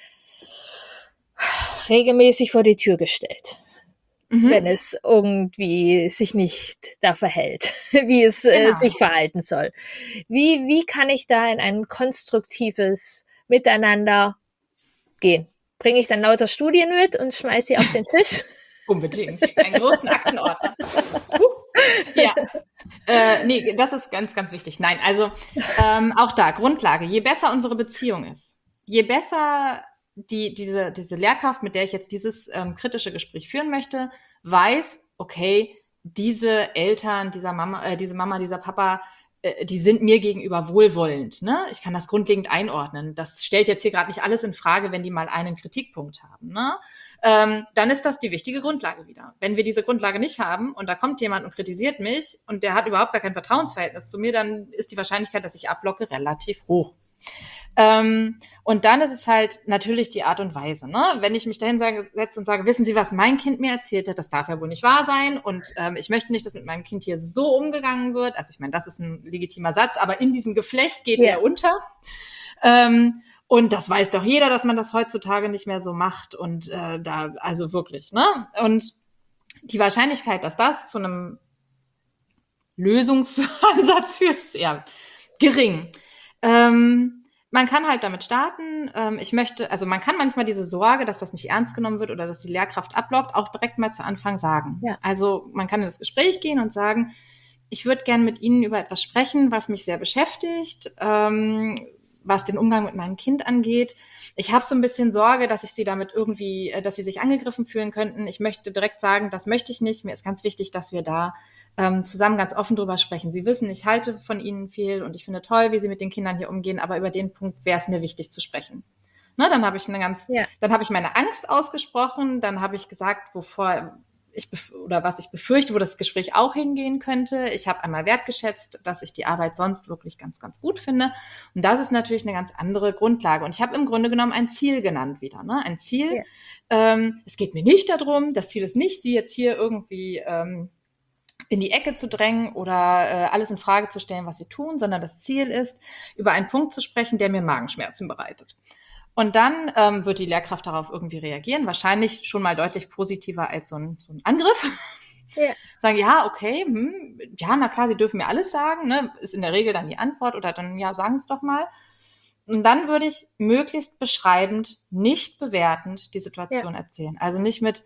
Speaker 1: regelmäßig vor die Tür gestellt. Mhm. Wenn es irgendwie sich nicht da verhält, wie es genau. äh, sich verhalten soll. Wie, wie kann ich da in ein konstruktives Miteinander gehen? Bringe ich dann lauter Studien mit und schmeiße sie auf den Tisch?
Speaker 2: Unbedingt. Einen großen Aktenordner. Ja. Äh, nee, das ist ganz, ganz wichtig. Nein, also ähm, auch da, Grundlage. Je besser unsere Beziehung ist, je besser die, diese, diese Lehrkraft, mit der ich jetzt dieses ähm, kritische Gespräch führen möchte, weiß, okay, diese Eltern, dieser Mama, äh, diese Mama, dieser Papa, äh, die sind mir gegenüber wohlwollend. Ne? Ich kann das grundlegend einordnen. Das stellt jetzt hier gerade nicht alles in Frage, wenn die mal einen Kritikpunkt haben. Ne? Ähm, dann ist das die wichtige Grundlage wieder. Wenn wir diese Grundlage nicht haben und da kommt jemand und kritisiert mich und der hat überhaupt gar kein Vertrauensverhältnis zu mir, dann ist die Wahrscheinlichkeit, dass ich abblocke, relativ hoch. Ähm, und dann ist es halt natürlich die Art und Weise, ne? Wenn ich mich dahin setze und sage, wissen Sie, was mein Kind mir erzählt hat, das darf ja wohl nicht wahr sein und ähm, ich möchte nicht, dass mit meinem Kind hier so umgegangen wird. Also ich meine, das ist ein legitimer Satz, aber in diesem Geflecht geht
Speaker 1: Ja.
Speaker 2: der unter. Ähm, und das weiß doch jeder, dass man das heutzutage nicht mehr so macht und äh, da, also wirklich, ne? Und die Wahrscheinlichkeit, dass das zu einem Lösungsansatz führt, ist eher gering. Ähm, man kann halt damit starten. Ähm, ich möchte, also man kann manchmal diese Sorge, dass das nicht ernst genommen wird oder dass die Lehrkraft abblockt, auch direkt mal zu Anfang sagen.
Speaker 1: Ja.
Speaker 2: Also man kann in das Gespräch gehen und sagen, ich würde gerne mit Ihnen über etwas sprechen, was mich sehr beschäftigt, ähm, was den Umgang mit meinem Kind angeht. Ich habe so ein bisschen Sorge, dass ich Sie damit irgendwie, dass Sie sich angegriffen fühlen könnten. Ich möchte direkt sagen, das möchte ich nicht. Mir ist ganz wichtig, dass wir da ähm, zusammen ganz offen drüber sprechen. Sie wissen, ich halte von Ihnen viel und ich finde toll, wie Sie mit den Kindern hier umgehen, aber über den Punkt wäre es mir wichtig zu sprechen. Ne, dann habe ich eine ganz,
Speaker 1: Ja.
Speaker 2: dann habe ich meine Angst ausgesprochen, dann habe ich gesagt, wovor ich bef- oder was ich befürchte, wo das Gespräch auch hingehen könnte. Ich habe einmal wertgeschätzt, dass ich die Arbeit sonst wirklich ganz, ganz gut finde. Und das ist natürlich eine ganz andere Grundlage. Und ich habe im Grunde genommen ein Ziel genannt wieder. Ne? Ein Ziel.
Speaker 1: Ja.
Speaker 2: Ähm, es geht mir nicht darum, das Ziel ist nicht, Sie jetzt hier irgendwie ähm, in die Ecke zu drängen oder äh, alles in Frage zu stellen, was Sie tun, sondern das Ziel ist, über einen Punkt zu sprechen, der mir Magenschmerzen bereitet. Und dann ähm, wird die Lehrkraft darauf irgendwie reagieren, wahrscheinlich schon mal deutlich positiver als so ein, so ein Angriff.
Speaker 1: Ja.
Speaker 2: Sagen, ja, okay, hm, ja, na klar, Sie dürfen mir alles sagen, ne? Ist in der Regel dann die Antwort oder dann, ja, sagen Sie es doch mal. Und dann würde ich möglichst beschreibend, nicht bewertend die Situation
Speaker 1: Ja.
Speaker 2: erzählen. Also nicht mit,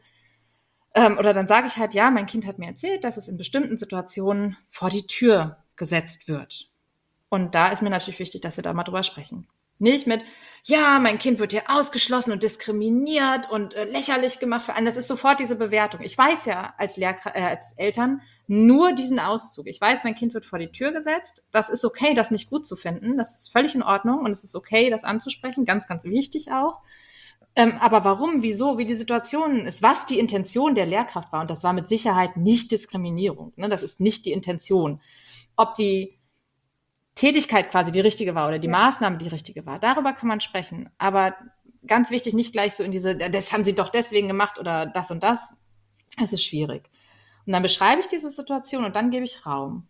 Speaker 2: ähm, oder dann sage ich halt, ja, mein Kind hat mir erzählt, dass es in bestimmten Situationen vor die Tür gesetzt wird. Und da ist mir natürlich wichtig, dass wir da mal drüber sprechen. Nicht mit, ja, mein Kind wird hier ausgeschlossen und diskriminiert und äh, lächerlich gemacht für einen. Das ist sofort diese Bewertung. Ich weiß ja als, Lehrkra- äh, als Eltern nur diesen Auszug. Ich weiß, mein Kind wird vor die Tür gesetzt. Das ist okay, das nicht gut zu finden. Das ist völlig in Ordnung und es ist okay, das anzusprechen. Ganz, ganz wichtig auch. Ähm, aber warum, wieso, wie die Situation ist, was die Intention der Lehrkraft war. Und das war mit Sicherheit nicht Diskriminierung. Ne? Das ist nicht die Intention. Ob die Tätigkeit quasi die richtige war oder die
Speaker 1: Ja.
Speaker 2: Maßnahme die richtige war, darüber kann man sprechen. Aber ganz wichtig, nicht gleich so in diese, das haben sie doch deswegen gemacht oder das und das. Es ist schwierig. Und dann beschreibe ich diese Situation und dann gebe ich Raum.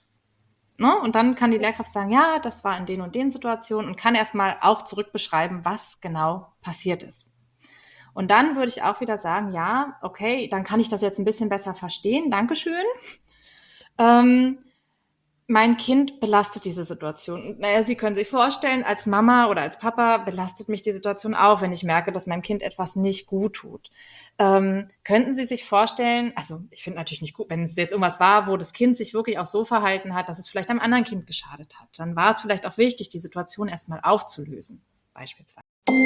Speaker 2: Ne? Und dann kann die Lehrkraft sagen, ja, das war in den und den Situationen und kann erstmal auch zurückbeschreiben, was genau passiert ist. Und dann würde ich auch wieder sagen, ja, okay, dann kann ich das jetzt ein bisschen besser verstehen. Dankeschön. Ähm, Mein Kind belastet diese Situation. Naja, Sie können sich vorstellen, als Mama oder als Papa belastet mich die Situation auch, wenn ich merke, dass meinem Kind etwas nicht gut tut. Ähm, könnten Sie sich vorstellen, also ich finde natürlich nicht gut, wenn es jetzt irgendwas war, wo das Kind sich wirklich auch so verhalten hat, dass es vielleicht einem anderen Kind geschadet hat, dann war es vielleicht auch wichtig, die Situation erstmal aufzulösen, beispielsweise.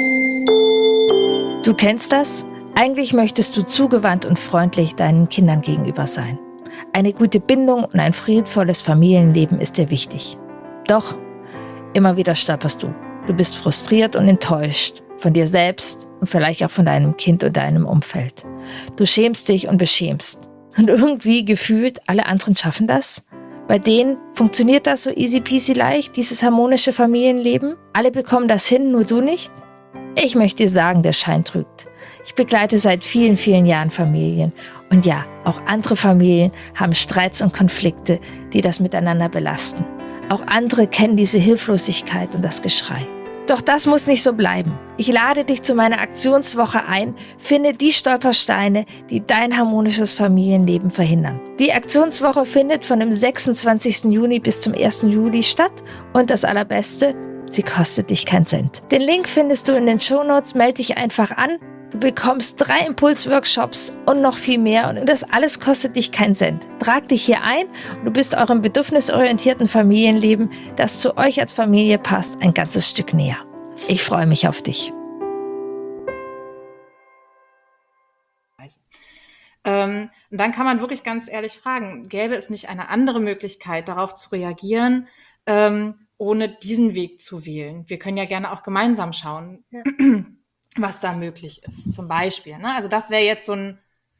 Speaker 1: Du kennst das? Eigentlich möchtest du zugewandt und freundlich deinen Kindern gegenüber sein. Eine gute Bindung und ein friedvolles Familienleben ist dir wichtig. Doch, immer wieder stolperst du. Du bist frustriert und enttäuscht von dir selbst und vielleicht auch von deinem Kind und deinem Umfeld. Du schämst dich und beschämst. Und irgendwie gefühlt, alle anderen schaffen das. Bei denen funktioniert das so easy peasy leicht, dieses harmonische Familienleben. Alle bekommen das hin, nur du nicht. Ich möchte dir sagen, der Schein trügt. Ich begleite seit vielen, vielen Jahren Familien. Und ja, auch andere Familien haben Streits und Konflikte, die das miteinander belasten. Auch andere kennen diese Hilflosigkeit und das Geschrei. Doch das muss nicht so bleiben. Ich lade dich zu meiner Aktionswoche ein. Finde die Stolpersteine, die dein harmonisches Familienleben verhindern. Die Aktionswoche findet von dem sechsundzwanzigsten Juni bis zum ersten Juli statt. Und das Allerbeste, sie kostet dich keinen Cent. Den Link findest du in den Shownotes. Melde dich einfach an. Du bekommst drei Impulsworkshops und noch viel mehr und das alles kostet dich keinen Cent. Trag dich hier ein und du bist eurem bedürfnisorientierten Familienleben, das zu euch als Familie passt, ein ganzes Stück näher. Ich freue mich auf dich.
Speaker 2: Ähm, und dann kann man wirklich ganz ehrlich fragen, gäbe es nicht eine andere Möglichkeit, darauf zu reagieren, ähm, ohne diesen Weg zu wählen? Wir können ja gerne auch gemeinsam schauen,
Speaker 1: Ja.
Speaker 2: was da möglich ist, zum Beispiel. Ne? Also das wäre jetzt so ein,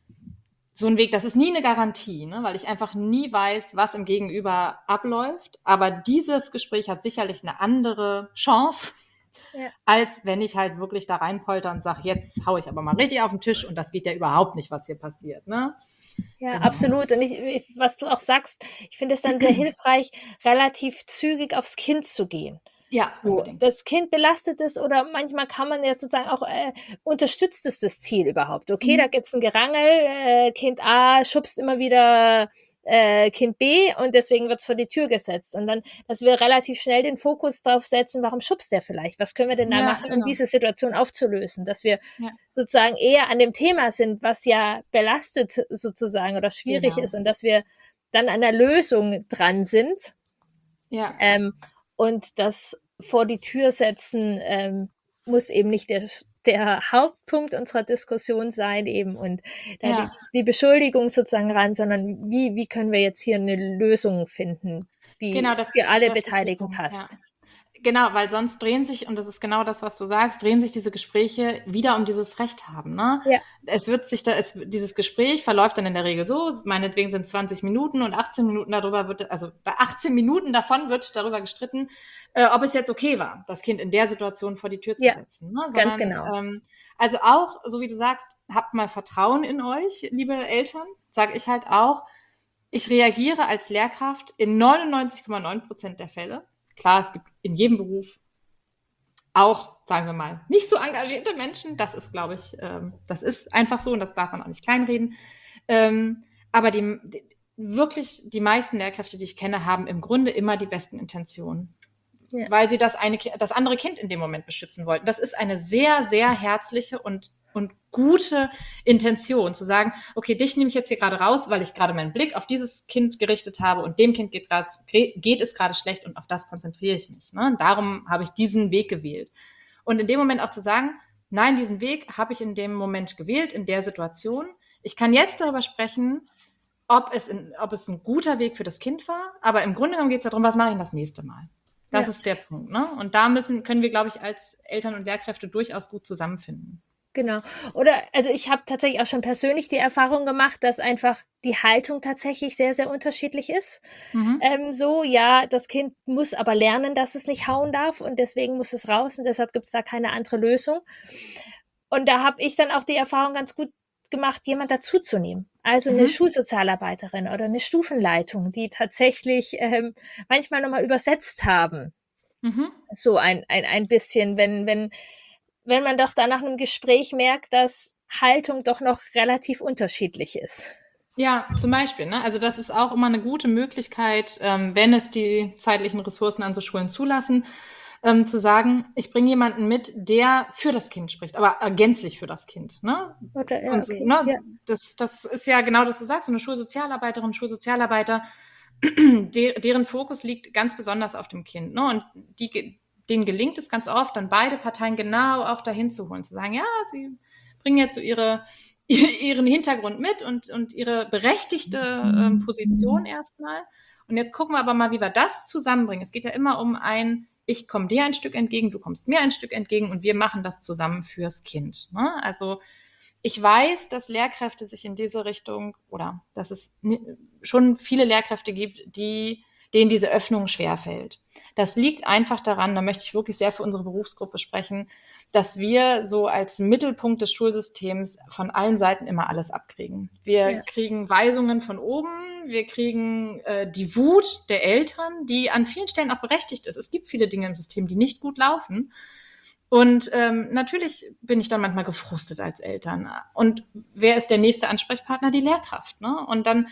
Speaker 2: so ein Weg, das ist nie eine Garantie, ne? Weil ich einfach nie weiß, was im Gegenüber abläuft. Aber dieses Gespräch hat sicherlich eine andere Chance,
Speaker 1: Ja.
Speaker 2: als wenn ich halt wirklich da reinpolter und sage, jetzt hau ich aber mal richtig auf den Tisch und das geht ja überhaupt nicht, was hier passiert. Ne?
Speaker 1: Ja,
Speaker 2: Genau.
Speaker 1: absolut. Und ich, ich, was du auch sagst, ich finde es dann sehr hilfreich, relativ zügig aufs Kind zu gehen.
Speaker 2: Ja,
Speaker 1: So,
Speaker 2: unbedingt.
Speaker 1: das Kind belastet ist oder manchmal kann man ja sozusagen auch, äh, unterstützt es das Ziel überhaupt? Okay, da
Speaker 2: Mhm.
Speaker 1: gibt's ein Gerangel, äh, Kind A schubst immer wieder äh, Kind B und deswegen wird's vor die Tür gesetzt. Und dann, dass wir relativ schnell den Fokus drauf setzen, warum schubst der vielleicht? Was können wir denn da
Speaker 2: Ja,
Speaker 1: machen, um
Speaker 2: genau.
Speaker 1: diese Situation aufzulösen? Dass wir
Speaker 2: Ja.
Speaker 1: sozusagen eher an dem Thema sind, was ja belastet sozusagen oder schwierig
Speaker 2: Genau.
Speaker 1: ist und dass wir dann an der Lösung dran sind.
Speaker 2: Ja.
Speaker 1: Ähm, und das vor die Tür setzen ähm, muss eben nicht der, der Hauptpunkt unserer Diskussion sein eben und da
Speaker 2: Ja.
Speaker 1: die, die Beschuldigung sozusagen ran, sondern wie, wie können wir jetzt hier eine Lösung finden, die
Speaker 2: Genau, das,
Speaker 1: für alle
Speaker 2: das ist der
Speaker 1: Beteiligten
Speaker 2: Punkt,
Speaker 1: passt.
Speaker 2: ja. Genau, weil sonst drehen sich, und das ist genau das, was du sagst, drehen sich diese Gespräche wieder um dieses Recht haben. Ne?
Speaker 1: Ja.
Speaker 2: Es wird sich da, es, dieses Gespräch verläuft dann in der Regel so, meinetwegen sind zwanzig Minuten und achtzehn Minuten darüber wird, also achtzehn Minuten davon wird darüber gestritten, äh, ob es jetzt okay war, das Kind in der Situation vor die Tür zu
Speaker 1: Ja,
Speaker 2: setzen. Ne?
Speaker 1: ganz
Speaker 2: Sondern,
Speaker 1: genau.
Speaker 2: ähm, also auch, so wie du sagst, habt mal Vertrauen in euch, liebe Eltern, sage ich halt auch. Ich reagiere als Lehrkraft in neunundneunzig Komma neun Prozent der Fälle. Klar, es gibt in jedem Beruf auch, sagen wir mal, nicht so engagierte Menschen. Das ist, glaube ich, ähm, das ist einfach so und das darf man auch nicht kleinreden. Ähm, aber die, die, wirklich die meisten Lehrkräfte, die ich kenne, haben im Grunde immer die besten Intentionen. Ja. Weil sie das, eine, das andere Kind in dem Moment beschützen wollten. Das ist eine sehr, sehr herzliche und und gute Intention, zu sagen, okay, dich nehme ich jetzt hier gerade raus, weil ich gerade meinen Blick auf dieses Kind gerichtet habe und dem Kind geht, geht es gerade schlecht und auf das konzentriere ich mich. Ne? Und darum habe ich diesen Weg gewählt. Und in dem Moment auch zu sagen, nein, diesen Weg habe ich in dem Moment gewählt, in der Situation. Ich kann jetzt darüber sprechen, ob es, in, ob es ein guter Weg für das Kind war, aber im Grunde genommen geht es darum, was mache ich das nächste Mal? Das ja. ist der Punkt. Ne? Und da müssen, können wir, glaube ich, als Eltern und Lehrkräfte durchaus gut zusammenfinden.
Speaker 1: Genau. Oder, also ich habe tatsächlich auch schon persönlich die Erfahrung gemacht, dass einfach die Haltung tatsächlich sehr, sehr unterschiedlich ist. Mhm. Ähm, so, ja, das Kind muss aber lernen, dass es nicht hauen darf und deswegen muss es raus und deshalb gibt es da keine andere Lösung. Und da habe ich dann auch die Erfahrung ganz gut gemacht, jemand dazuzunehmen. Also mhm. eine Schulsozialarbeiterin oder eine Stufenleitung, die tatsächlich ähm, manchmal nochmal übersetzt haben. Mhm. So ein, ein, ein bisschen, wenn, wenn wenn man doch da nach einem Gespräch merkt, dass Haltung doch noch relativ unterschiedlich ist.
Speaker 2: Ja, zum Beispiel. Ne? Also das ist auch immer eine gute Möglichkeit, ähm, wenn es die zeitlichen Ressourcen an so Schulen zulassen, ähm, zu sagen, ich bringe jemanden mit, der für das Kind spricht, aber äh, gänzlich für das Kind. Ne?
Speaker 1: Oder, ja,
Speaker 2: Und
Speaker 1: okay.
Speaker 2: ne,
Speaker 1: ja.
Speaker 2: das, das ist ja genau das, was du sagst, so eine Schulsozialarbeiterin, Schulsozialarbeiter, der, deren Fokus liegt ganz besonders auf dem Kind. Ne? Und die denen gelingt es ganz oft, dann beide Parteien genau auch dahin zu holen, zu sagen, ja, sie bringen jetzt so ihre, ihren Hintergrund mit und, und ihre berechtigte ähm, Position erstmal. Und jetzt gucken wir aber mal, wie wir das zusammenbringen. Es geht ja immer um ein, ich komme dir ein Stück entgegen, du kommst mir ein Stück entgegen und wir machen das zusammen fürs Kind. Ne? Also ich weiß, dass Lehrkräfte sich in diese Richtung oder dass es schon viele Lehrkräfte gibt, die denen diese Öffnung schwerfällt. Das liegt einfach daran, da möchte ich wirklich sehr für unsere Berufsgruppe sprechen, dass wir so als Mittelpunkt des Schulsystems von allen Seiten immer alles abkriegen. Wir ja. kriegen Weisungen von oben, wir kriegen äh, die Wut der Eltern, die an vielen Stellen auch berechtigt ist. Es gibt viele Dinge im System, die nicht gut laufen. Und ähm, natürlich bin ich dann manchmal gefrustet als Eltern. Und wer ist der nächste Ansprechpartner? Die Lehrkraft. Ne? Und dann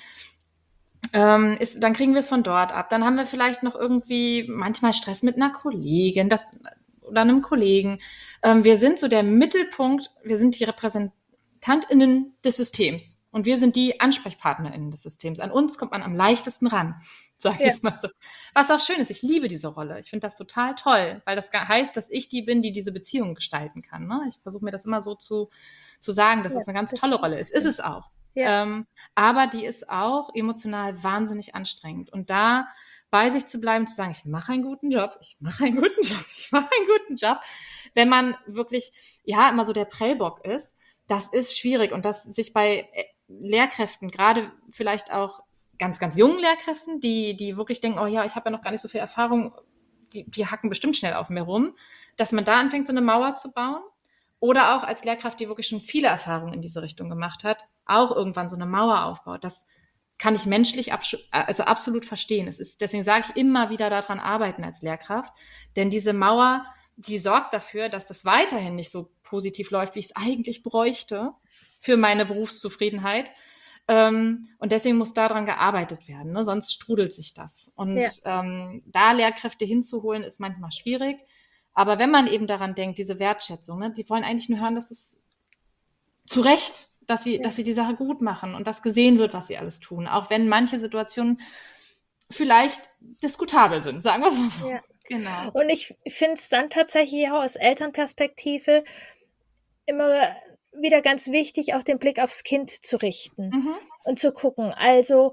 Speaker 2: Ähm, ist, dann kriegen wir es von dort ab. Dann haben wir vielleicht noch irgendwie manchmal Stress mit einer Kollegin das, oder einem Kollegen. Ähm, wir sind so der Mittelpunkt, wir sind die RepräsentantInnen des Systems und wir sind die AnsprechpartnerInnen des Systems. An uns kommt man am leichtesten ran, sag
Speaker 1: Ja.
Speaker 2: ich mal so. Was auch schön ist, ich liebe diese Rolle. Ich finde das total toll, weil das heißt, dass ich die bin, die diese Beziehung gestalten kann. Ne? Ich versuche mir das immer so zu, zu sagen, dass ja, das eine ganz
Speaker 1: das
Speaker 2: tolle Rolle ist. Ist es auch.
Speaker 1: Ja.
Speaker 2: Ähm, aber die ist auch emotional wahnsinnig anstrengend. Und da bei sich zu bleiben, zu sagen, ich mache einen guten Job, ich mache einen guten Job, ich mache einen guten Job, wenn man wirklich, ja, immer so der Prellbock ist, das ist schwierig. Und das sich bei Lehrkräften, gerade vielleicht auch ganz, ganz jungen Lehrkräften, die, die wirklich denken, oh ja, ich habe ja noch gar nicht so viel Erfahrung, die, die hacken bestimmt schnell auf mir rum, dass man da anfängt, so eine Mauer zu bauen. Oder auch als Lehrkraft, die wirklich schon viele Erfahrungen in diese Richtung gemacht hat, auch irgendwann so eine Mauer aufbaut. Das kann ich menschlich absch- also absolut verstehen. Es ist, deswegen sage ich immer wieder daran arbeiten als Lehrkraft, denn diese Mauer, die sorgt dafür, dass das weiterhin nicht so positiv läuft, wie ich es eigentlich bräuchte für meine Berufszufriedenheit. Ähm, und deswegen muss daran gearbeitet werden, ne? Sonst strudelt sich das. Und
Speaker 1: Ja.
Speaker 2: ähm, da Lehrkräfte hinzuholen, ist manchmal schwierig. Aber wenn man eben daran denkt, diese Wertschätzung, ne, die wollen eigentlich nur hören, dass es zu Recht, dass sie,
Speaker 1: Ja.
Speaker 2: dass sie die Sache gut machen und dass gesehen wird, was sie alles tun. Auch wenn manche Situationen vielleicht diskutabel sind, sagen wir es mal so.
Speaker 1: Ja.
Speaker 2: Genau.
Speaker 1: Und ich finde es dann tatsächlich auch aus Elternperspektive immer wieder ganz wichtig, auch den Blick aufs Kind zu richten
Speaker 2: Mhm.
Speaker 1: und zu gucken. Also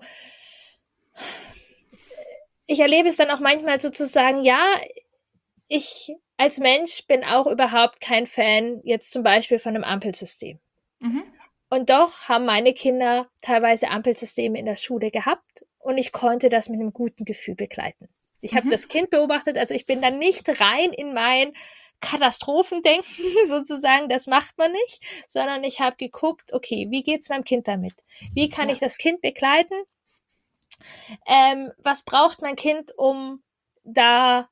Speaker 1: ich erlebe es dann auch manchmal sozusagen, ja, ich als Mensch bin auch überhaupt kein Fan jetzt zum Beispiel von einem Ampelsystem.
Speaker 2: Mhm.
Speaker 1: Und doch haben meine Kinder teilweise Ampelsysteme in der Schule gehabt und ich konnte das mit einem guten Gefühl begleiten. Ich habe
Speaker 2: Mhm.
Speaker 1: das Kind beobachtet, also ich bin dann nicht rein in mein Katastrophendenken sozusagen, das macht man nicht, sondern ich habe geguckt, okay, wie geht's meinem Kind damit? Wie kann
Speaker 2: Ja.
Speaker 1: ich das Kind begleiten? Ähm, was braucht mein Kind, um da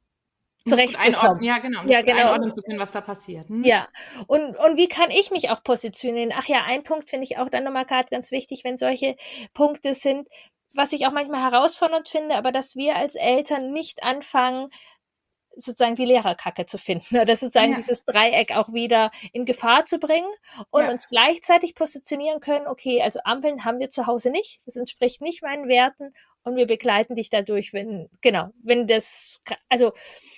Speaker 2: Um das gut einordnen,
Speaker 1: zurechtzukommen?
Speaker 2: ja, genau, um
Speaker 1: Ja,
Speaker 2: das gut
Speaker 1: genau.
Speaker 2: einordnen zu können, was da passiert. Hm?
Speaker 1: Ja, und, und wie kann ich mich auch positionieren? Ach ja, ein Punkt finde ich auch dann nochmal gerade ganz wichtig, wenn solche Punkte sind, was ich auch manchmal herausfordernd finde, aber dass wir als Eltern nicht anfangen, sozusagen die Lehrerkacke zu finden oder sozusagen
Speaker 2: Ja.
Speaker 1: dieses Dreieck auch wieder in Gefahr zu bringen und
Speaker 2: Ja.
Speaker 1: uns gleichzeitig positionieren können, okay, also Ampeln haben wir zu Hause nicht, das entspricht nicht meinen Werten und wir begleiten dich dadurch, wenn, genau, wenn das, also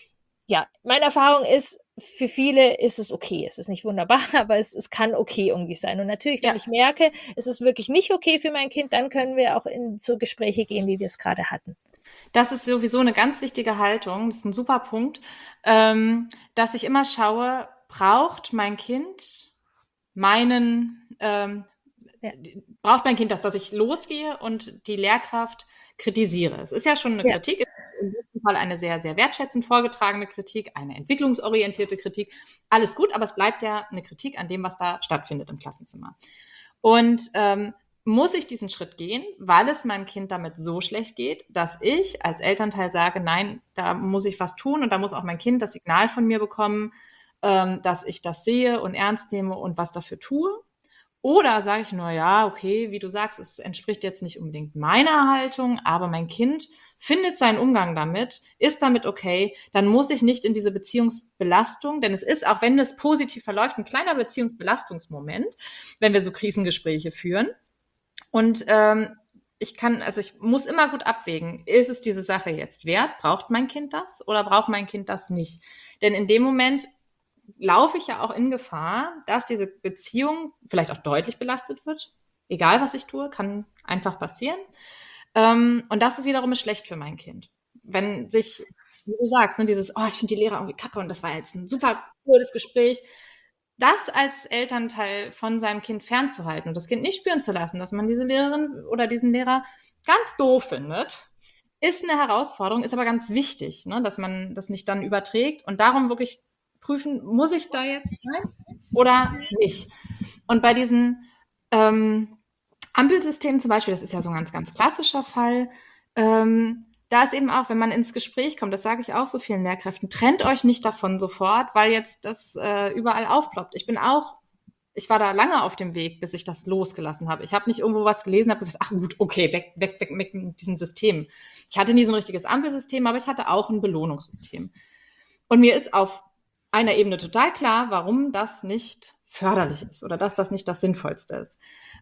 Speaker 1: ja, meine Erfahrung ist, für viele ist es okay. Es ist nicht wunderbar, aber es, es kann okay irgendwie sein. Und natürlich, wenn
Speaker 2: Ja.
Speaker 1: ich merke, es ist wirklich nicht okay für mein Kind, dann können wir auch in so Gespräche gehen, wie wir es gerade hatten.
Speaker 2: Das ist sowieso eine ganz wichtige Haltung. Das ist ein super Punkt, ähm, dass ich immer schaue, braucht mein Kind meinen, ähm,
Speaker 1: Ja.
Speaker 2: braucht mein Kind das, dass ich losgehe und die Lehrkraft kritisiere. Es ist ja schon eine
Speaker 1: Ja.
Speaker 2: Kritik, in diesem Fall eine sehr, sehr wertschätzend vorgetragene Kritik, eine entwicklungsorientierte Kritik. Alles gut, aber es bleibt ja eine Kritik an dem, was da stattfindet im Klassenzimmer. Und ähm, muss ich diesen Schritt gehen, weil es meinem Kind damit so schlecht geht, dass ich als Elternteil sage, nein, da muss ich was tun und da muss auch mein Kind das Signal von mir bekommen, ähm, dass ich das sehe und ernst nehme und was dafür tue. Oder sage ich nur, ja, okay, wie du sagst, es entspricht jetzt nicht unbedingt meiner Haltung, aber mein Kind findet seinen Umgang damit, ist damit okay, dann muss ich nicht in diese Beziehungsbelastung, denn es ist, auch wenn es positiv verläuft, ein kleiner Beziehungsbelastungsmoment, wenn wir so Krisengespräche führen. Und ähm, ich kann, also ich muss immer gut abwägen, ist es diese Sache jetzt wert? Braucht mein Kind das oder braucht mein Kind das nicht? Denn in dem Moment laufe ich ja auch in Gefahr, dass diese Beziehung vielleicht auch deutlich belastet wird. Egal, was ich tue, kann einfach passieren. Ähm, und das ist wiederum schlecht für mein Kind. Wenn sich, wie du sagst, ne, dieses, oh, ich finde die Lehrer irgendwie kacke und das war jetzt ein super cooles Gespräch, das als Elternteil von seinem Kind fernzuhalten und das Kind nicht spüren zu lassen, dass man diese Lehrerin oder diesen Lehrer ganz doof findet, ist eine Herausforderung, ist aber ganz wichtig, ne, dass man das nicht dann überträgt und darum wirklich prüfen, muss ich da jetzt rein oder nicht? Und bei diesen ähm, Ampelsystemen zum Beispiel, das ist ja so ein ganz, ganz klassischer Fall, ähm, da ist eben auch, wenn man ins Gespräch kommt, das sage ich auch so vielen Lehrkräften, trennt euch nicht davon sofort, weil jetzt das äh, überall aufploppt. Ich bin auch, ich war da lange auf dem Weg, bis ich das losgelassen habe. Ich habe nicht irgendwo was gelesen, habe gesagt, ach gut, okay, weg, weg, weg mit diesem System. Ich hatte nie so ein richtiges Ampelsystem, aber ich hatte auch ein Belohnungssystem. Und mir ist auf einer Ebene total klar, warum das nicht förderlich ist oder dass das nicht das Sinnvollste ist.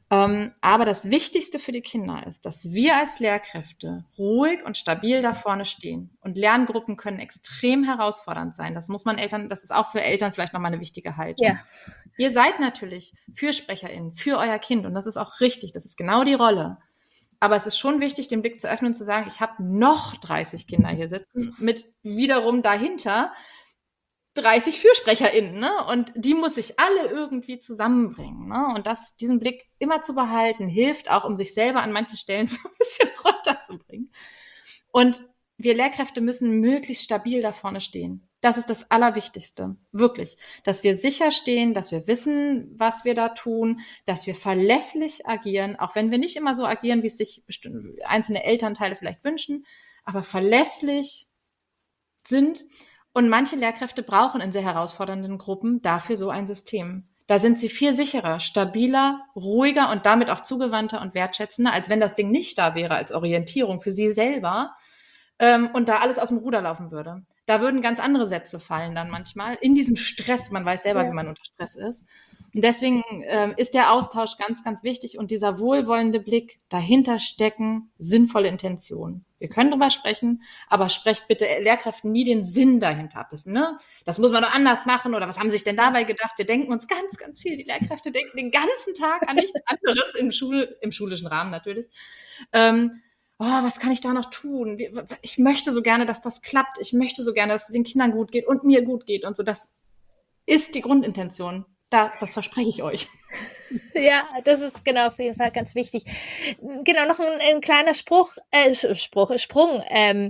Speaker 2: Ähm, aber das Wichtigste für die Kinder ist, dass wir als Lehrkräfte ruhig und stabil da vorne stehen. Und Lerngruppen können extrem herausfordernd sein. Das muss man Eltern, das ist auch für Eltern vielleicht nochmal eine wichtige Haltung.
Speaker 1: Ja.
Speaker 2: Ihr seid natürlich FürsprecherInnen für euer Kind und das ist auch richtig, das ist genau die Rolle. Aber es ist schon wichtig, den Blick zu öffnen und zu sagen, ich habe noch dreißig Kinder hier sitzen, mit wiederum dahinter dreißig FürsprecherInnen, ne? Und die muss ich alle irgendwie zusammenbringen, ne? Und das, diesen Blick immer zu behalten, hilft auch, um sich selber an manchen Stellen so ein bisschen runterzubringen. Und wir Lehrkräfte müssen möglichst stabil da vorne stehen. Das ist das Allerwichtigste, wirklich. Dass wir sicher stehen, dass wir wissen, was wir da tun, dass wir verlässlich agieren, auch wenn wir nicht immer so agieren, wie es sich einzelne Elternteile vielleicht wünschen, aber verlässlich sind. Und manche Lehrkräfte brauchen in sehr herausfordernden Gruppen dafür so ein System. Da sind sie viel sicherer, stabiler, ruhiger und damit auch zugewandter und wertschätzender, als wenn das Ding nicht da wäre als Orientierung für sie selber ähm, und da alles aus dem Ruder laufen würde. Da würden ganz andere Sätze fallen dann manchmal in diesem Stress. Man weiß selber,
Speaker 1: Ja.
Speaker 2: wie man unter Stress ist. Und deswegen ähm, ist der Austausch ganz, ganz wichtig und dieser wohlwollende Blick, dahinter stecken sinnvolle Intentionen. Wir können drüber sprechen, aber sprecht bitte Lehrkräften nie den Sinn dahinter ab. Das, ne? Das muss man doch anders machen oder was haben sie sich denn dabei gedacht? Wir denken uns ganz, ganz viel. Die Lehrkräfte denken den ganzen Tag an nichts anderes im, Schul, im schulischen Rahmen natürlich. Ähm, oh, was kann ich da noch tun? Ich möchte so gerne, dass das klappt. Ich möchte so gerne, dass es den Kindern gut geht und mir gut geht und so. Das ist die Grundintention. Da, das verspreche ich euch.
Speaker 1: Ja, das ist genau auf jeden Fall ganz wichtig. Genau, noch ein, ein kleiner Spruch, äh, Spruch, Sprung. Ähm,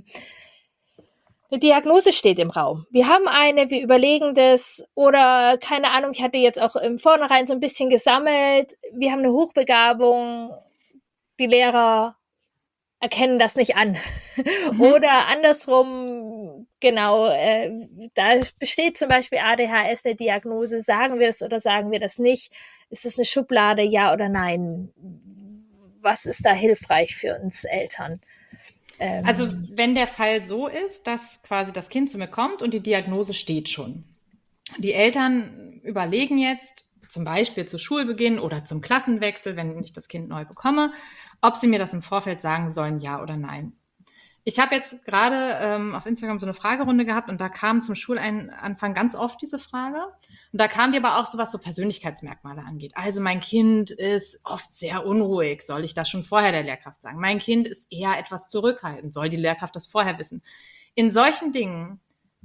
Speaker 1: eine Diagnose steht im Raum. Wir haben eine, wir überlegen das oder keine Ahnung, ich hatte jetzt auch im Vornherein so ein bisschen gesammelt. Wir haben eine Hochbegabung, die Lehrer erkennen das nicht an. Mhm. Oder andersrum, genau, äh, da besteht zum Beispiel A D H S eine Diagnose, sagen wir es oder sagen wir das nicht? Ist es eine Schublade, ja oder nein? Was ist da hilfreich für uns Eltern?
Speaker 2: Ähm, also wenn der Fall so ist, dass quasi das Kind zu mir kommt und die Diagnose steht schon. Die Eltern überlegen jetzt, zum Beispiel zu Schulbeginn oder zum Klassenwechsel, wenn ich das Kind neu bekomme, ob sie mir das im Vorfeld sagen sollen, ja oder nein. Ich habe jetzt gerade ähm, auf Instagram so eine Fragerunde gehabt und da kam zum Schulanfang ganz oft diese Frage. Und da kam die aber auch so, was so Persönlichkeitsmerkmale angeht. Also mein Kind ist oft sehr unruhig, soll ich das schon vorher der Lehrkraft sagen? Mein Kind ist eher etwas zurückhaltend, soll die Lehrkraft das vorher wissen? In solchen Dingen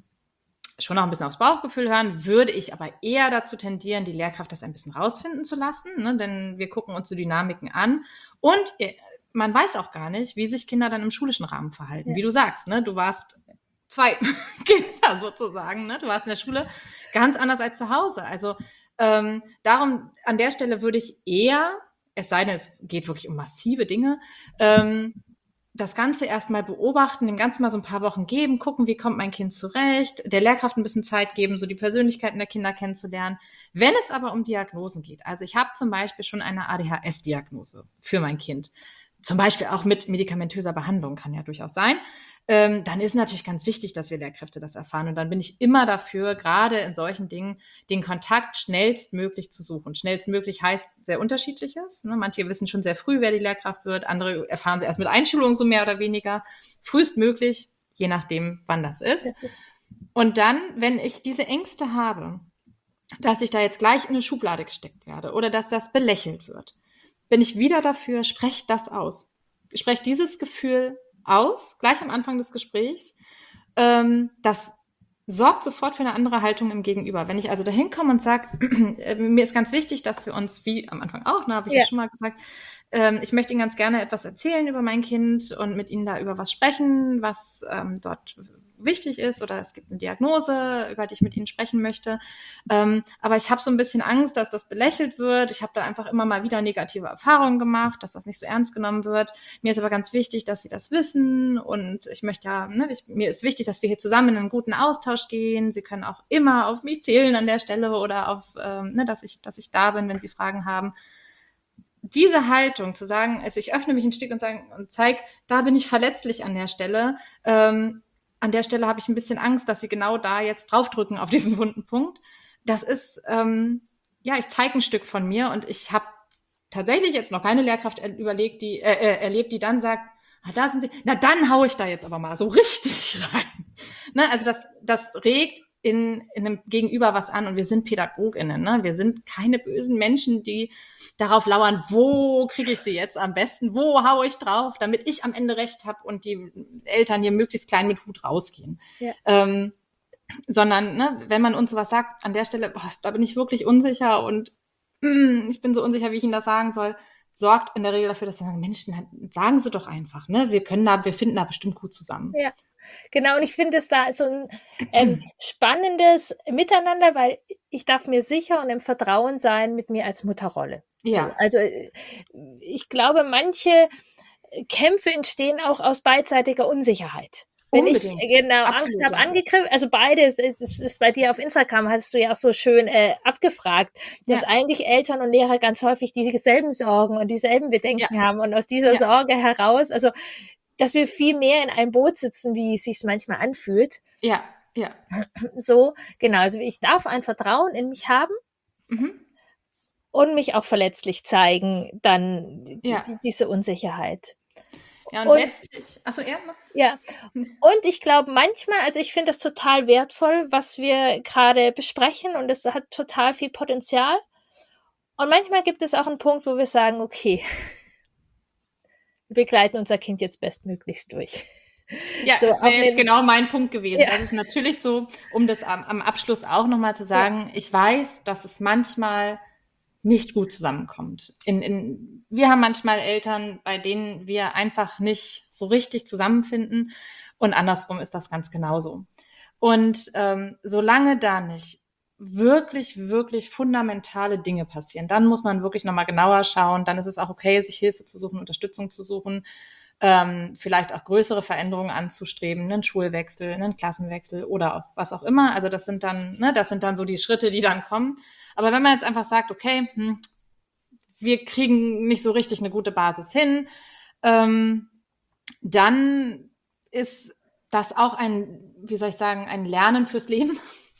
Speaker 2: schon noch ein bisschen aufs Bauchgefühl hören, würde ich aber eher dazu tendieren, die Lehrkraft das ein bisschen rausfinden zu lassen, ne? Denn wir gucken uns so Dynamiken an und man weiß auch gar nicht, wie sich Kinder dann im schulischen Rahmen verhalten. Ja. Wie du sagst, ne? Du warst zwei Kinder sozusagen, ne? Du warst in der Schule ganz anders als zu Hause. Also ähm, darum, an der Stelle würde ich eher, es sei denn, es geht wirklich um massive Dinge, ähm, das Ganze erstmal beobachten, dem Ganzen mal so ein paar Wochen geben, gucken, wie kommt mein Kind zurecht, der Lehrkraft ein bisschen Zeit geben, so die Persönlichkeiten der Kinder kennenzulernen. Wenn es aber um Diagnosen geht, also ich habe zum Beispiel schon eine A D H S-Diagnose für mein Kind, zum Beispiel auch mit medikamentöser Behandlung, kann ja durchaus sein, ähm, dann ist natürlich ganz wichtig, dass wir Lehrkräfte das erfahren. Und dann bin ich immer dafür, gerade in solchen Dingen, den Kontakt schnellstmöglich zu suchen. Schnellstmöglich heißt sehr Unterschiedliches. Ne? Manche wissen schon sehr früh, wer die Lehrkraft wird. Andere erfahren sie erst mit Einschulung so mehr oder weniger. Frühestmöglich, je nachdem, wann das ist. Und dann, wenn ich diese Ängste habe, dass ich da jetzt gleich in eine Schublade gesteckt werde oder dass das belächelt wird, bin ich wieder dafür, sprecht das aus. Sprecht dieses Gefühl aus, gleich am Anfang des Gesprächs. Ähm, das sorgt sofort für eine andere Haltung im Gegenüber. Wenn ich also dahin komme und sage, mir ist ganz wichtig, dass wir uns, wie am Anfang auch, ne, habe ich ja schon mal gesagt, ähm, ich möchte Ihnen ganz gerne etwas erzählen über mein Kind und mit Ihnen da über was sprechen, was ähm, dort wichtig ist, oder es gibt eine Diagnose, über die ich mit Ihnen sprechen möchte. Ähm, aber ich habe so ein bisschen Angst, dass das belächelt wird. Ich habe da einfach immer mal wieder negative Erfahrungen gemacht, dass das nicht so ernst genommen wird. Mir ist aber ganz wichtig, dass Sie das wissen und ich möchte ja, ne, ich, mir ist wichtig, dass wir hier zusammen in einen guten Austausch gehen. Sie können auch immer auf mich zählen an der Stelle oder auf, ähm, ne, dass ich, dass ich da bin, wenn Sie Fragen haben. Diese Haltung zu sagen, also ich öffne mich ein Stück und, sagen, und zeige, da bin ich verletzlich an der Stelle, ähm, an der Stelle habe ich ein bisschen Angst, dass sie genau da jetzt draufdrücken auf diesen wunden Punkt. Das ist, ähm, ja, ich zeige ein Stück von mir und ich habe tatsächlich jetzt noch keine Lehrkraft er- überlegt, die, äh, äh, erlebt, die dann sagt, ah, da sind sie, na dann hau ich da jetzt aber mal so richtig rein. Ne? Also das, das regt in, in einem Gegenüber was an und wir sind PädagogInnen. Ne? Wir sind keine bösen Menschen, die darauf lauern, wo kriege ich sie jetzt am besten, wo hau ich drauf, damit ich am Ende recht habe und die Eltern hier möglichst klein mit Hut rausgehen.
Speaker 1: Ja.
Speaker 2: Ähm, sondern ne, wenn man uns sowas sagt, an der Stelle, boah, da bin ich wirklich unsicher und mm, ich bin so unsicher, wie ich Ihnen das sagen soll, sorgt in der Regel dafür, dass sie sagen, Menschen, sagen Sie doch einfach, ne? Wir können da, wir finden da bestimmt gut zusammen.
Speaker 1: Ja, genau. Und ich finde es da so ein ähm, spannendes Miteinander, weil ich darf mir sicher und im Vertrauen sein mit mir als Mutterrolle. So,
Speaker 2: Ja.
Speaker 1: also äh, ich glaube, manche Kämpfe entstehen auch aus beidseitiger Unsicherheit. Wenn
Speaker 2: Unbedingt.
Speaker 1: ich genau
Speaker 2: Absolut,
Speaker 1: Angst habe,
Speaker 2: ja.
Speaker 1: angegriffen, also beides, das ist bei dir auf Instagram, hast du ja auch so schön äh, abgefragt, dass
Speaker 2: Ja.
Speaker 1: eigentlich Eltern und Lehrer ganz häufig dieselben Sorgen und dieselben Bedenken haben und aus dieser
Speaker 2: Ja.
Speaker 1: Sorge heraus, also dass wir viel mehr in einem Boot sitzen, wie es sich manchmal anfühlt.
Speaker 2: Ja, ja.
Speaker 1: So, genau, also ich darf ein Vertrauen in mich haben
Speaker 2: Mhm.
Speaker 1: und mich auch verletzlich zeigen, dann die,
Speaker 2: Ja.
Speaker 1: die, diese Unsicherheit.
Speaker 2: Ja, und,
Speaker 1: Und-
Speaker 2: letztlich, achso, ja.
Speaker 1: Ja, und ich glaube manchmal, also ich finde das total wertvoll, was wir gerade besprechen und es hat total viel Potenzial. Und manchmal gibt es auch einen Punkt, wo wir sagen, okay, wir begleiten unser Kind jetzt bestmöglichst durch.
Speaker 2: Ja,
Speaker 1: So,
Speaker 2: das wäre
Speaker 1: auch
Speaker 2: jetzt
Speaker 1: mit-
Speaker 2: genau mein Punkt gewesen.
Speaker 1: Ja.
Speaker 2: Das ist natürlich so, um das am, am Abschluss auch nochmal zu sagen, ich weiß, dass es manchmal nicht gut zusammenkommt. In, in, wir haben manchmal Eltern, bei denen wir einfach nicht so richtig zusammenfinden und andersrum ist das ganz genauso. Und ähm, solange da nicht wirklich, wirklich fundamentale Dinge passieren, dann muss man wirklich nochmal genauer schauen, dann ist es auch okay, sich Hilfe zu suchen, Unterstützung zu suchen, ähm, vielleicht auch größere Veränderungen anzustreben, einen Schulwechsel, einen Klassenwechsel oder auch was auch immer. Also das sind dann, ne, das sind dann so die Schritte, die dann kommen. Aber wenn man jetzt einfach sagt, okay, hm, wir kriegen nicht so richtig eine gute Basis hin, ähm, dann ist das auch ein, wie soll ich sagen, ein Lernen fürs Leben.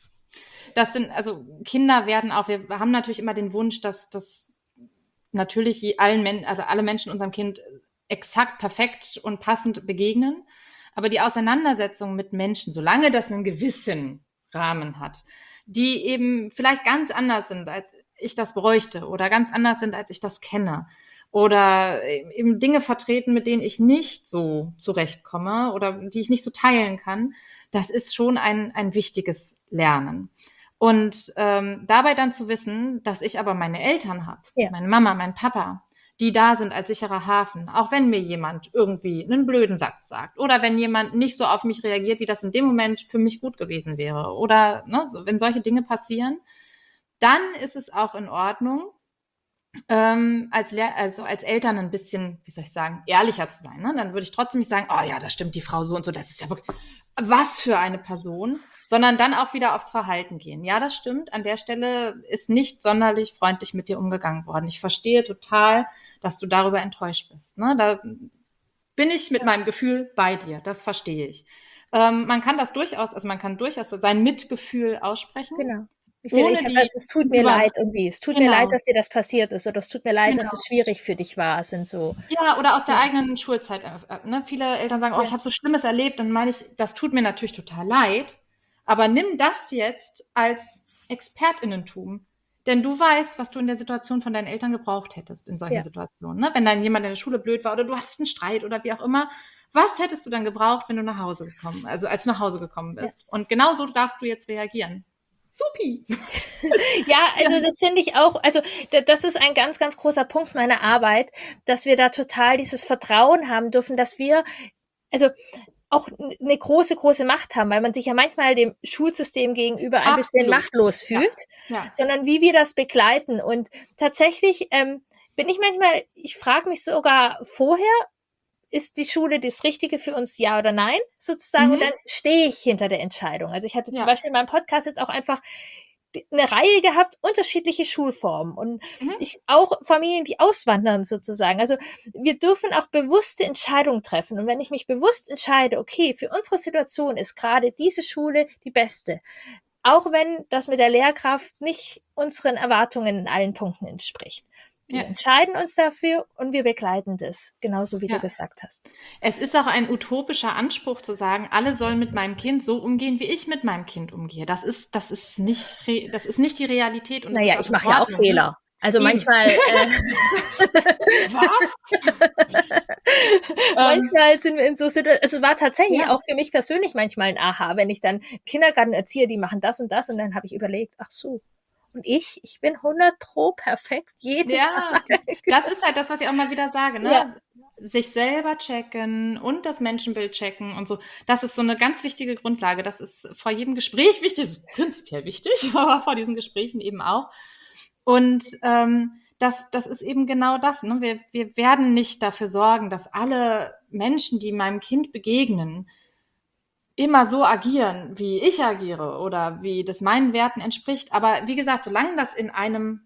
Speaker 2: Das sind, also Kinder werden auch, wir haben natürlich immer den Wunsch, dass das natürlich allen Menschen, also alle Menschen unserem Kind exakt perfekt und passend begegnen. Aber die Auseinandersetzung mit Menschen, solange das einen gewissen Rahmen hat, die eben vielleicht ganz anders sind, als ich das bräuchte oder ganz anders sind, als ich das kenne oder eben Dinge vertreten, mit denen ich nicht so zurechtkomme oder die ich nicht so teilen kann, das ist schon ein, ein wichtiges Lernen. Und ähm, dabei dann zu wissen, dass ich aber meine Eltern habe,
Speaker 1: Ja.
Speaker 2: meine Mama, mein Papa, die da sind als sicherer Hafen, auch wenn mir jemand irgendwie einen blöden Satz sagt oder wenn jemand nicht so auf mich reagiert, wie das in dem Moment für mich gut gewesen wäre oder ne, so, wenn solche Dinge passieren, dann ist es auch in Ordnung, ähm, als, Lehr- also als Eltern ein bisschen, wie soll ich sagen, ehrlicher zu sein. Ne? Dann würde ich trotzdem nicht sagen, oh ja, das stimmt, die Frau so und so, das ist ja wirklich, was für eine Person, sondern dann auch wieder aufs Verhalten gehen. Ja, das stimmt, an der Stelle ist nicht sonderlich freundlich mit dir umgegangen worden. Ich verstehe total, dass du darüber enttäuscht bist. Ne? Da bin ich mit meinem Gefühl bei dir, das verstehe ich. Ähm, man kann das durchaus, also man kann durchaus sein Mitgefühl aussprechen.
Speaker 1: Genau. Ich finde,
Speaker 2: Ohne
Speaker 1: ich hab
Speaker 2: die
Speaker 1: das, es tut mir
Speaker 2: über-
Speaker 1: leid irgendwie. Es tut mir
Speaker 2: Genau.
Speaker 1: leid, dass dir das passiert ist oder es tut mir leid, dass
Speaker 2: Genau.
Speaker 1: es schwierig für dich war. Es sind so.
Speaker 2: Ja, oder aus der
Speaker 1: Ja.
Speaker 2: eigenen Schulzeit. äh, Ne? Viele Eltern sagen, oh,
Speaker 1: Ja.
Speaker 2: ich habe so Schlimmes erlebt. Dann meine ich, das tut mir natürlich total leid. Aber nimm das jetzt als ExpertInnentum. Denn du weißt, was du in der Situation von deinen Eltern gebraucht hättest in solchen
Speaker 1: Ja.
Speaker 2: Situationen. Ne? Wenn dann jemand in der Schule blöd war oder du hattest einen Streit oder wie auch immer. Was hättest du dann gebraucht, wenn du nach Hause gekommen, also als du nach Hause gekommen bist? Und genau so darfst du jetzt reagieren. Supi.
Speaker 1: Ja, also das finde ich auch, also da- das ist ein ganz, ganz großer Punkt meiner Arbeit, dass wir da total dieses Vertrauen haben dürfen, dass wir, also auch n- eine große, große Macht haben, weil man sich ja manchmal dem Schulsystem gegenüber ein bisschen
Speaker 2: Absolut.
Speaker 1: machtlos
Speaker 2: Ja.
Speaker 1: fühlt,
Speaker 2: Ja.
Speaker 1: sondern wie wir das begleiten. Und tatsächlich ähm, bin ich manchmal, ich frage mich sogar vorher, ist die Schule das Richtige für uns, ja oder nein, sozusagen,
Speaker 2: Mhm.
Speaker 1: und dann stehe ich hinter der Entscheidung. Also ich hatte
Speaker 2: Ja.
Speaker 1: zum Beispiel in meinem Podcast jetzt auch einfach eine Reihe gehabt, unterschiedliche Schulformen und
Speaker 2: Mhm.
Speaker 1: ich auch Familien, die auswandern sozusagen. Also wir dürfen auch bewusste Entscheidungen treffen. Und wenn ich mich bewusst entscheide, okay, für unsere Situation ist gerade diese Schule die beste, auch wenn das mit der Lehrkraft nicht unseren Erwartungen in allen Punkten entspricht. Wir
Speaker 2: Ja.
Speaker 1: entscheiden uns dafür und wir begleiten das, genauso wie
Speaker 2: Ja.
Speaker 1: du gesagt hast.
Speaker 2: Es ist auch ein utopischer Anspruch zu sagen, alle sollen mit meinem Kind so umgehen, wie ich mit meinem Kind umgehe. Das ist, das ist, nicht, re- das ist nicht die Realität. Und das
Speaker 1: Naja,
Speaker 2: ist auch
Speaker 1: ich
Speaker 2: in
Speaker 1: mache ja auch
Speaker 2: Ordnung, ne?
Speaker 1: Fehler. Also
Speaker 2: Eben.
Speaker 1: manchmal, äh,
Speaker 2: Was? Ähm,
Speaker 1: manchmal sind wir in so Situationen, es war tatsächlich
Speaker 2: Ja.
Speaker 1: auch für mich persönlich manchmal ein Aha, wenn ich dann Kindergarten erziehe, die machen das und das und dann habe ich überlegt, ach so, und ich, ich bin hundert pro perfekt jeden
Speaker 2: Ja,
Speaker 1: Tag.
Speaker 2: das ist halt das, was ich auch mal wieder sage, ne?
Speaker 1: Ja.
Speaker 2: Sich selber checken und das Menschenbild checken und so. Das ist so eine ganz wichtige Grundlage. Das ist vor jedem Gespräch wichtig, das ist prinzipiell wichtig, aber vor diesen Gesprächen eben auch. Und ähm, das, das ist eben genau das. Ne? Wir, wir werden nicht dafür sorgen, dass alle Menschen, die meinem Kind begegnen, immer so agieren, wie ich agiere oder wie das meinen Werten entspricht. Aber wie gesagt, solange das in einem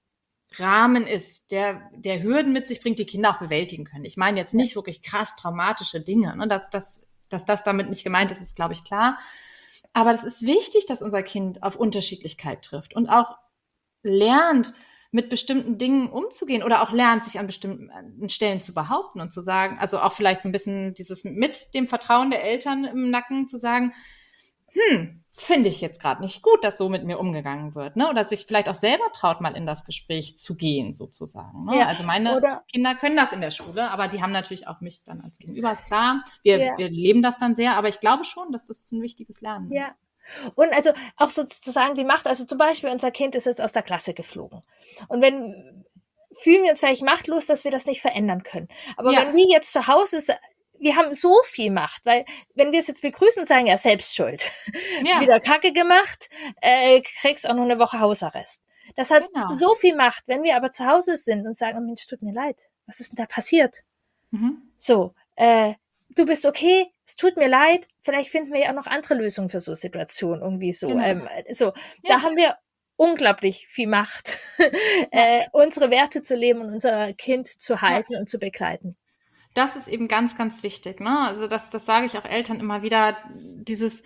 Speaker 2: Rahmen ist, der, der Hürden mit sich bringt, die Kinder auch bewältigen können. Ich meine jetzt nicht wirklich krass traumatische Dinge. Ne? Dass, dass, dass das damit nicht gemeint ist, ist, glaube ich, klar. Aber das ist wichtig, dass unser Kind auf Unterschiedlichkeit trifft und auch lernt, mit bestimmten Dingen umzugehen oder auch lernt, sich an bestimmten Stellen zu behaupten und zu sagen, also auch vielleicht so ein bisschen dieses mit dem Vertrauen der Eltern im Nacken zu sagen, hm, finde ich jetzt gerade nicht gut, dass so mit mir umgegangen wird, ne? Oder sich vielleicht auch selber traut, mal in das Gespräch zu gehen, sozusagen. Ne?
Speaker 1: Ja,
Speaker 2: Also meine
Speaker 1: oder-
Speaker 2: Kinder können das in der Schule, aber die haben natürlich auch mich dann als Gegenüber, ist klar. Wir,
Speaker 1: Ja.
Speaker 2: wir leben das dann sehr, aber ich glaube schon, dass das ein wichtiges Lernen
Speaker 1: Ja.
Speaker 2: ist.
Speaker 1: Und also auch sozusagen die Macht, also zum Beispiel unser Kind ist jetzt aus der Klasse geflogen. Und wenn, fühlen wir uns vielleicht machtlos, dass wir das nicht verändern können. Aber
Speaker 2: Ja.
Speaker 1: wenn wir jetzt zu Hause, sa- wir haben so viel Macht, weil wenn wir es jetzt begrüßen, sagen ja selbst schuld.
Speaker 2: Ja.
Speaker 1: Wieder Kacke gemacht, äh, kriegst auch noch eine Woche Hausarrest. Das hat
Speaker 2: Genau.
Speaker 1: so viel Macht. Wenn wir aber zu Hause sind und sagen, oh Mensch, tut mir leid, was ist denn da passiert?
Speaker 2: Mhm.
Speaker 1: So, äh, du bist okay, es tut mir leid, vielleicht finden wir ja auch noch andere Lösungen für so Situationen, irgendwie so.
Speaker 2: Genau.
Speaker 1: Ähm, so,
Speaker 2: Ja.
Speaker 1: da haben wir unglaublich viel Macht, äh, unsere Werte zu leben und unser Kind zu halten und zu begleiten.
Speaker 2: Das ist eben ganz, ganz wichtig. Ne? Also das, das sage ich auch Eltern immer wieder, dieses,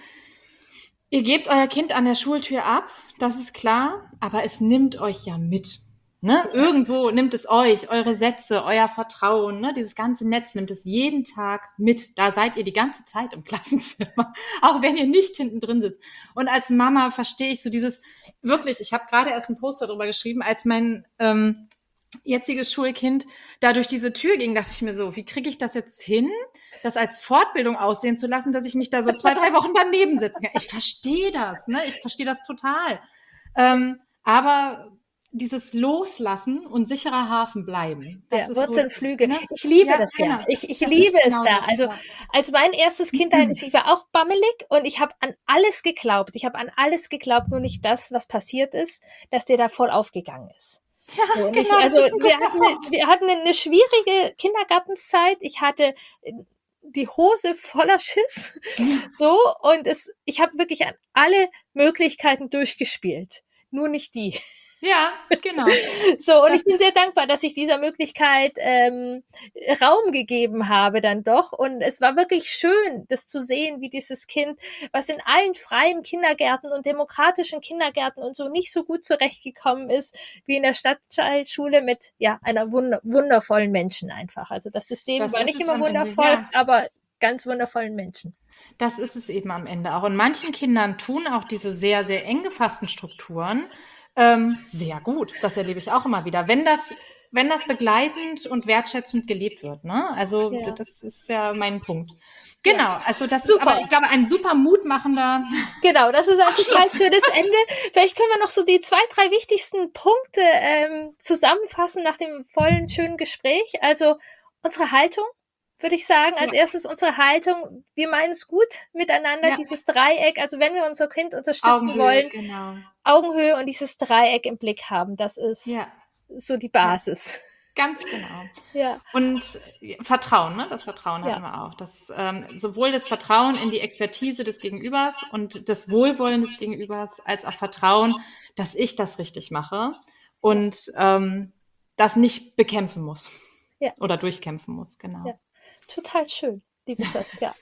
Speaker 2: ihr gebt euer Kind an der Schultür ab, das ist klar, aber es nimmt euch ja mit. Ne? Irgendwo nimmt es euch, eure Sätze, euer Vertrauen, ne? Dieses ganze Netz nimmt es jeden Tag mit. Da seid ihr die ganze Zeit im Klassenzimmer, auch wenn ihr nicht hinten drin sitzt. Und als Mama verstehe ich so dieses, wirklich, ich habe gerade erst einen Post darüber geschrieben, als mein ähm, jetziges Schulkind da durch diese Tür ging, dachte ich mir so, wie kriege ich das jetzt hin, das als Fortbildung aussehen zu lassen, dass ich mich da so zwei, drei Wochen daneben setzen kann. Ich verstehe das, ne? Ich verstehe das total. Ähm, aber dieses Loslassen und sicherer Hafen bleiben. Das
Speaker 1: Ja,
Speaker 2: ist
Speaker 1: Wurzeln,
Speaker 2: so,
Speaker 1: Flügel.
Speaker 2: ne?
Speaker 1: Ich liebe
Speaker 2: Ja,
Speaker 1: das
Speaker 2: genau.
Speaker 1: ja. Ich, ich
Speaker 2: Das
Speaker 1: liebe
Speaker 2: ist
Speaker 1: es
Speaker 2: genau
Speaker 1: da.
Speaker 2: das,
Speaker 1: Also
Speaker 2: ja.
Speaker 1: als mein erstes Kind dahin ist, ich war auch bammelig und ich habe an alles geglaubt. Ich habe an alles geglaubt, nur nicht das, was passiert ist, dass der da voll aufgegangen ist.
Speaker 2: Ja,
Speaker 1: So, und
Speaker 2: genau,
Speaker 1: ich,
Speaker 2: das
Speaker 1: also
Speaker 2: ist ein
Speaker 1: wir
Speaker 2: guter
Speaker 1: hatten,
Speaker 2: Punkt.
Speaker 1: wir hatten eine schwierige Kindergartenzeit. Ich hatte äh, die Hose voller Schiss. So, und es, ich habe wirklich an alle Möglichkeiten durchgespielt. Nur nicht die.
Speaker 2: Ja, genau.
Speaker 1: So, und
Speaker 2: Das
Speaker 1: ich bin sehr dankbar, dass ich dieser Möglichkeit ähm, Raum gegeben habe dann doch. Und es war wirklich schön, das zu sehen, wie dieses Kind, was in allen freien Kindergärten und demokratischen Kindergärten und so nicht so gut zurechtgekommen ist, wie in der Stadtteilschule mit ja einer wunder wundervollen Menschen einfach. Also das System
Speaker 2: Das
Speaker 1: war
Speaker 2: ist
Speaker 1: nicht
Speaker 2: es
Speaker 1: immer
Speaker 2: am Ende,
Speaker 1: wundervoll,
Speaker 2: ja.
Speaker 1: aber ganz wundervollen Menschen.
Speaker 2: Das ist es eben am Ende auch. Und manchen Kindern tun auch diese sehr, sehr eng gefassten Strukturen ähm, sehr gut. Das erlebe ich auch immer wieder. Wenn das, wenn das begleitend und wertschätzend gelebt wird, ne? Also
Speaker 1: Ja.
Speaker 2: das ist ja mein Punkt. Genau, also das
Speaker 1: Super.
Speaker 2: ist aber, ich glaube, ein super mutmachender.
Speaker 1: Genau, das ist ein total schönes Ende. Vielleicht können wir noch so die zwei, drei wichtigsten Punkte ähm, zusammenfassen nach dem vollen, schönen Gespräch. Also unsere Haltung, würde ich sagen, als
Speaker 2: Ja.
Speaker 1: erstes unsere Haltung. Wir meinen es gut miteinander,
Speaker 2: Ja.
Speaker 1: dieses Dreieck. Also wenn wir unser Kind unterstützen
Speaker 2: Augenhöhe,
Speaker 1: wollen,
Speaker 2: genau.
Speaker 1: Augenhöhe und dieses Dreieck im Blick haben, das ist
Speaker 2: Ja,
Speaker 1: so die Basis.
Speaker 2: ganz genau.
Speaker 1: Ja,
Speaker 2: Und Vertrauen, ne? Das Vertrauen
Speaker 1: Ja.
Speaker 2: hatten wir auch. Das, ähm, sowohl das Vertrauen in die Expertise des Gegenübers und das Wohlwollen des Gegenübers, als auch Vertrauen, dass ich das richtig mache und ähm, das nicht bekämpfen muss
Speaker 1: Ja.
Speaker 2: oder durchkämpfen muss, genau.
Speaker 1: Ja. Total schön, liebe Saskia.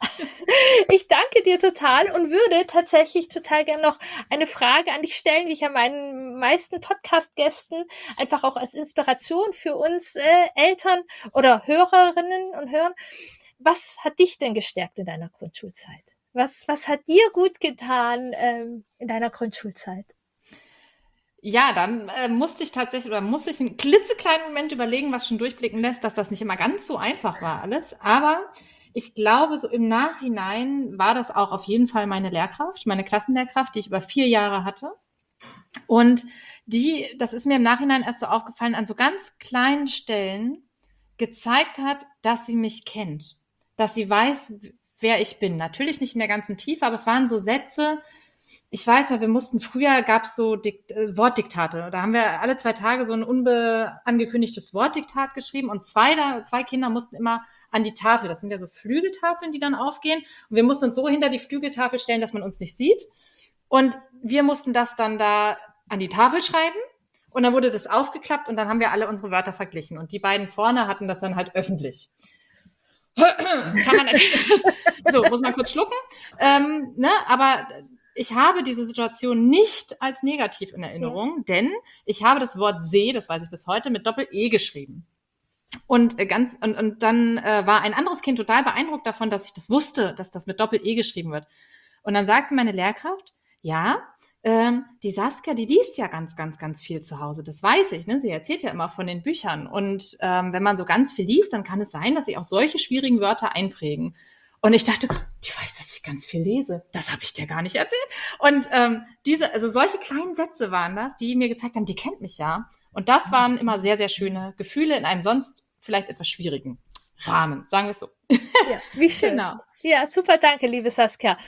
Speaker 1: Ich danke dir total und würde tatsächlich total gerne noch eine Frage an dich stellen, wie ich ja meinen meisten Podcast-Gästen einfach auch als Inspiration für uns äh, Eltern oder Hörerinnen und Hörer. Was hat dich denn gestärkt in deiner Grundschulzeit? Was, was hat dir gut getan ähm, in deiner Grundschulzeit?
Speaker 2: Ja, dann äh, musste ich tatsächlich oder musste ich einen klitzekleinen Moment überlegen, was schon durchblicken lässt, dass das nicht immer ganz so einfach war alles. Aber ich glaube, so im Nachhinein war das auch auf jeden Fall meine Lehrkraft, meine Klassenlehrkraft, die ich über vier Jahre hatte. Und die, das ist mir im Nachhinein erst so aufgefallen, an so ganz kleinen Stellen gezeigt hat, dass sie mich kennt, dass sie weiß, wer ich bin. Natürlich nicht in der ganzen Tiefe, aber es waren so Sätze. Ich weiß, weil wir mussten, früher gab es so Dikt- äh, Wortdiktate. Da haben wir alle zwei Tage so ein unangekündigtes Wortdiktat geschrieben und zwei, da, zwei Kinder mussten immer an die Tafel. Das sind ja so Flügeltafeln, die dann aufgehen. Und wir mussten uns so hinter die Flügeltafel stellen, dass man uns nicht sieht. Und wir mussten das dann da an die Tafel schreiben. Und dann wurde das aufgeklappt und dann haben wir alle unsere Wörter verglichen. Und die beiden vorne hatten das dann halt öffentlich. Kann man so, muss man kurz schlucken. Ähm, ne? Aber ich habe diese Situation nicht als negativ in Erinnerung, ja. Denn ich habe das Wort See, das weiß ich bis heute, mit Doppel-E geschrieben. Und, äh, ganz, und, und dann äh, war ein anderes Kind total beeindruckt davon, dass ich das wusste, dass das mit Doppel-E geschrieben wird. Und dann sagte meine Lehrkraft, ja, ähm, die Saskia, die liest ja ganz, ganz, ganz viel zu Hause. Das weiß ich, ne? Sie erzählt ja immer von den Büchern. Und ähm, wenn man so ganz viel liest, dann kann es sein, dass sich auch solche schwierigen Wörter einprägen. Und ich dachte, die weiß, dass ich ganz viel lese. Das habe ich dir gar nicht erzählt. Und ähm, diese, also solche kleinen Sätze waren das, die mir gezeigt haben, die kennt mich ja. Und das waren immer sehr, sehr schöne Gefühle in einem sonst vielleicht etwas schwierigen Rahmen, sagen wir es so.
Speaker 1: Ja, wie schön.
Speaker 2: Genau.
Speaker 1: Ja, super, danke, liebe Saskia.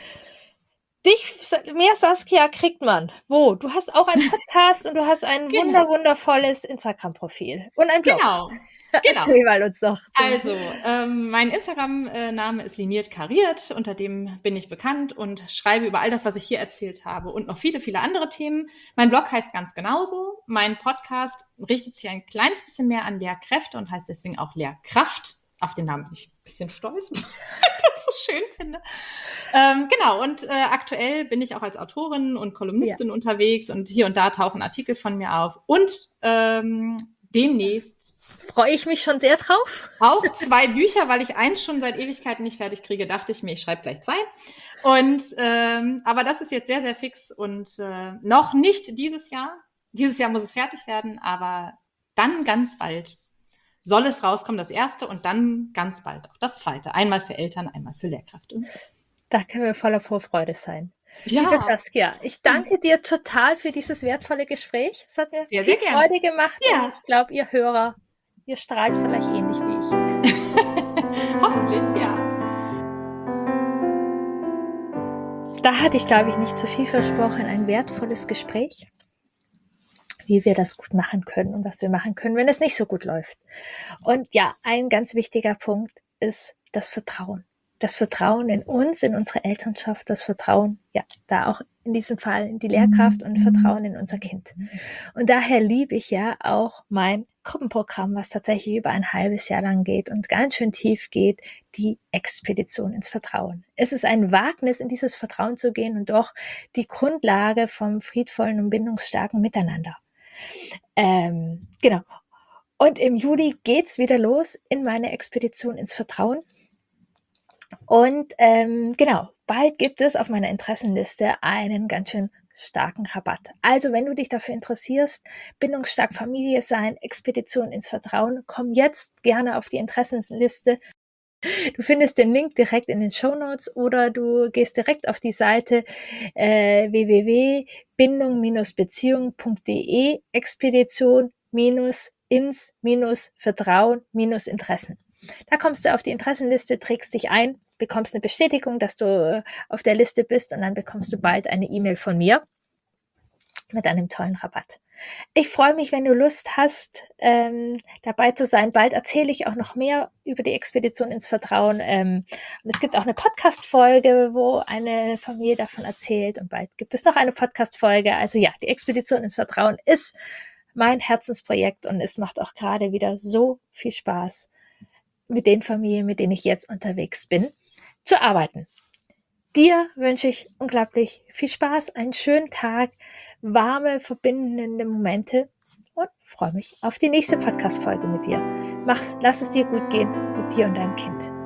Speaker 1: Dich, mehr Saskia kriegt man. Wo? Du hast auch einen Podcast und du hast ein
Speaker 2: Genau.
Speaker 1: wunder, wundervolles Instagram-Profil und ein Blog.
Speaker 2: Genau. Genau.
Speaker 1: Erzähl mal uns doch.
Speaker 2: Also, ähm, mein Instagram-Name ist liniert kariert, unter dem bin ich bekannt und schreibe über all das, was ich hier erzählt habe und noch viele, viele andere Themen. Mein Blog heißt ganz genauso. Mein Podcast richtet sich ein kleines bisschen mehr an Lehrkräfte und heißt deswegen auch Lehrkraft. Auf den Namen bin ich ein bisschen stolz, weil ich das so schön finde. Ähm, genau, und äh, aktuell bin ich auch als Autorin und Kolumnistin ja. unterwegs und hier und da tauchen Artikel von mir auf. Und ähm, demnächst
Speaker 1: freue ich mich schon sehr drauf.
Speaker 2: Auch zwei Bücher, weil ich eins schon seit Ewigkeiten nicht fertig kriege, dachte ich mir, ich schreibe gleich zwei. Und ähm, aber das ist jetzt sehr, sehr fix und äh, noch nicht dieses Jahr. Dieses Jahr muss es fertig werden, aber dann ganz bald soll es rauskommen, das erste, und dann ganz bald auch das zweite. Einmal für Eltern, einmal für Lehrkräfte.
Speaker 1: Da können wir voller Vorfreude sein.
Speaker 2: Ja.
Speaker 1: Liebe Saskia, ich danke dir total für dieses wertvolle Gespräch. Es hat mir
Speaker 2: sehr,
Speaker 1: viel
Speaker 2: sehr
Speaker 1: Freude gemacht
Speaker 2: ja.
Speaker 1: und ich glaube, ihr Hörer, ihr strahlt vielleicht ähnlich wie ich.
Speaker 2: Hoffentlich, ja.
Speaker 1: Da hatte ich, glaube ich, nicht zu viel versprochen. Ein wertvolles Gespräch, wie wir das gut machen können und was wir machen können, wenn es nicht so gut läuft. Und ja, ein ganz wichtiger Punkt ist das Vertrauen. Das Vertrauen in uns, in unsere Elternschaft, das Vertrauen, ja, da auch in diesem Fall in die Lehrkraft und Vertrauen in unser Kind. Und daher liebe ich ja auch mein Gruppenprogramm, was tatsächlich über ein halbes Jahr lang geht und ganz schön tief geht, die Expedition ins Vertrauen. Es ist ein Wagnis, in dieses Vertrauen zu gehen und doch die Grundlage vom friedvollen und bindungsstarken Miteinander. Ähm, genau. Und im Juli geht's wieder los in meine Expedition ins Vertrauen. Und ähm, genau, bald gibt es auf meiner Interessenliste einen ganz schön starken Rabatt. Also wenn du dich dafür interessierst, bindungsstark Familie sein, Expedition ins Vertrauen, komm jetzt gerne auf die Interessenliste. Du findest den Link direkt in den Shownotes oder du gehst direkt auf die Seite äh, w w w punkt bindung beziehung punkt d e Expedition ins Vertrauen Interessen. Da kommst du auf die Interessenliste, trägst dich ein, bekommst eine Bestätigung, dass du auf der Liste bist und dann bekommst du bald eine E-Mail von mir mit einem tollen Rabatt. Ich freue mich, wenn du Lust hast, ähm, dabei zu sein. Bald erzähle ich auch noch mehr über die Expedition ins Vertrauen. Ähm, und es gibt auch eine Podcast-Folge, wo eine Familie davon erzählt. Und bald gibt es noch eine Podcast-Folge. Also ja, die Expedition ins Vertrauen ist mein Herzensprojekt und es macht auch gerade wieder so viel Spaß, mit den Familien, mit denen ich jetzt unterwegs bin, zu arbeiten. dir wünsche ich unglaublich viel Spaß, einen schönen Tag, warme, verbindende Momente und freue mich auf die nächste Podcast-Folge mit dir. Mach's, lass es dir gut gehen mit dir und deinem Kind.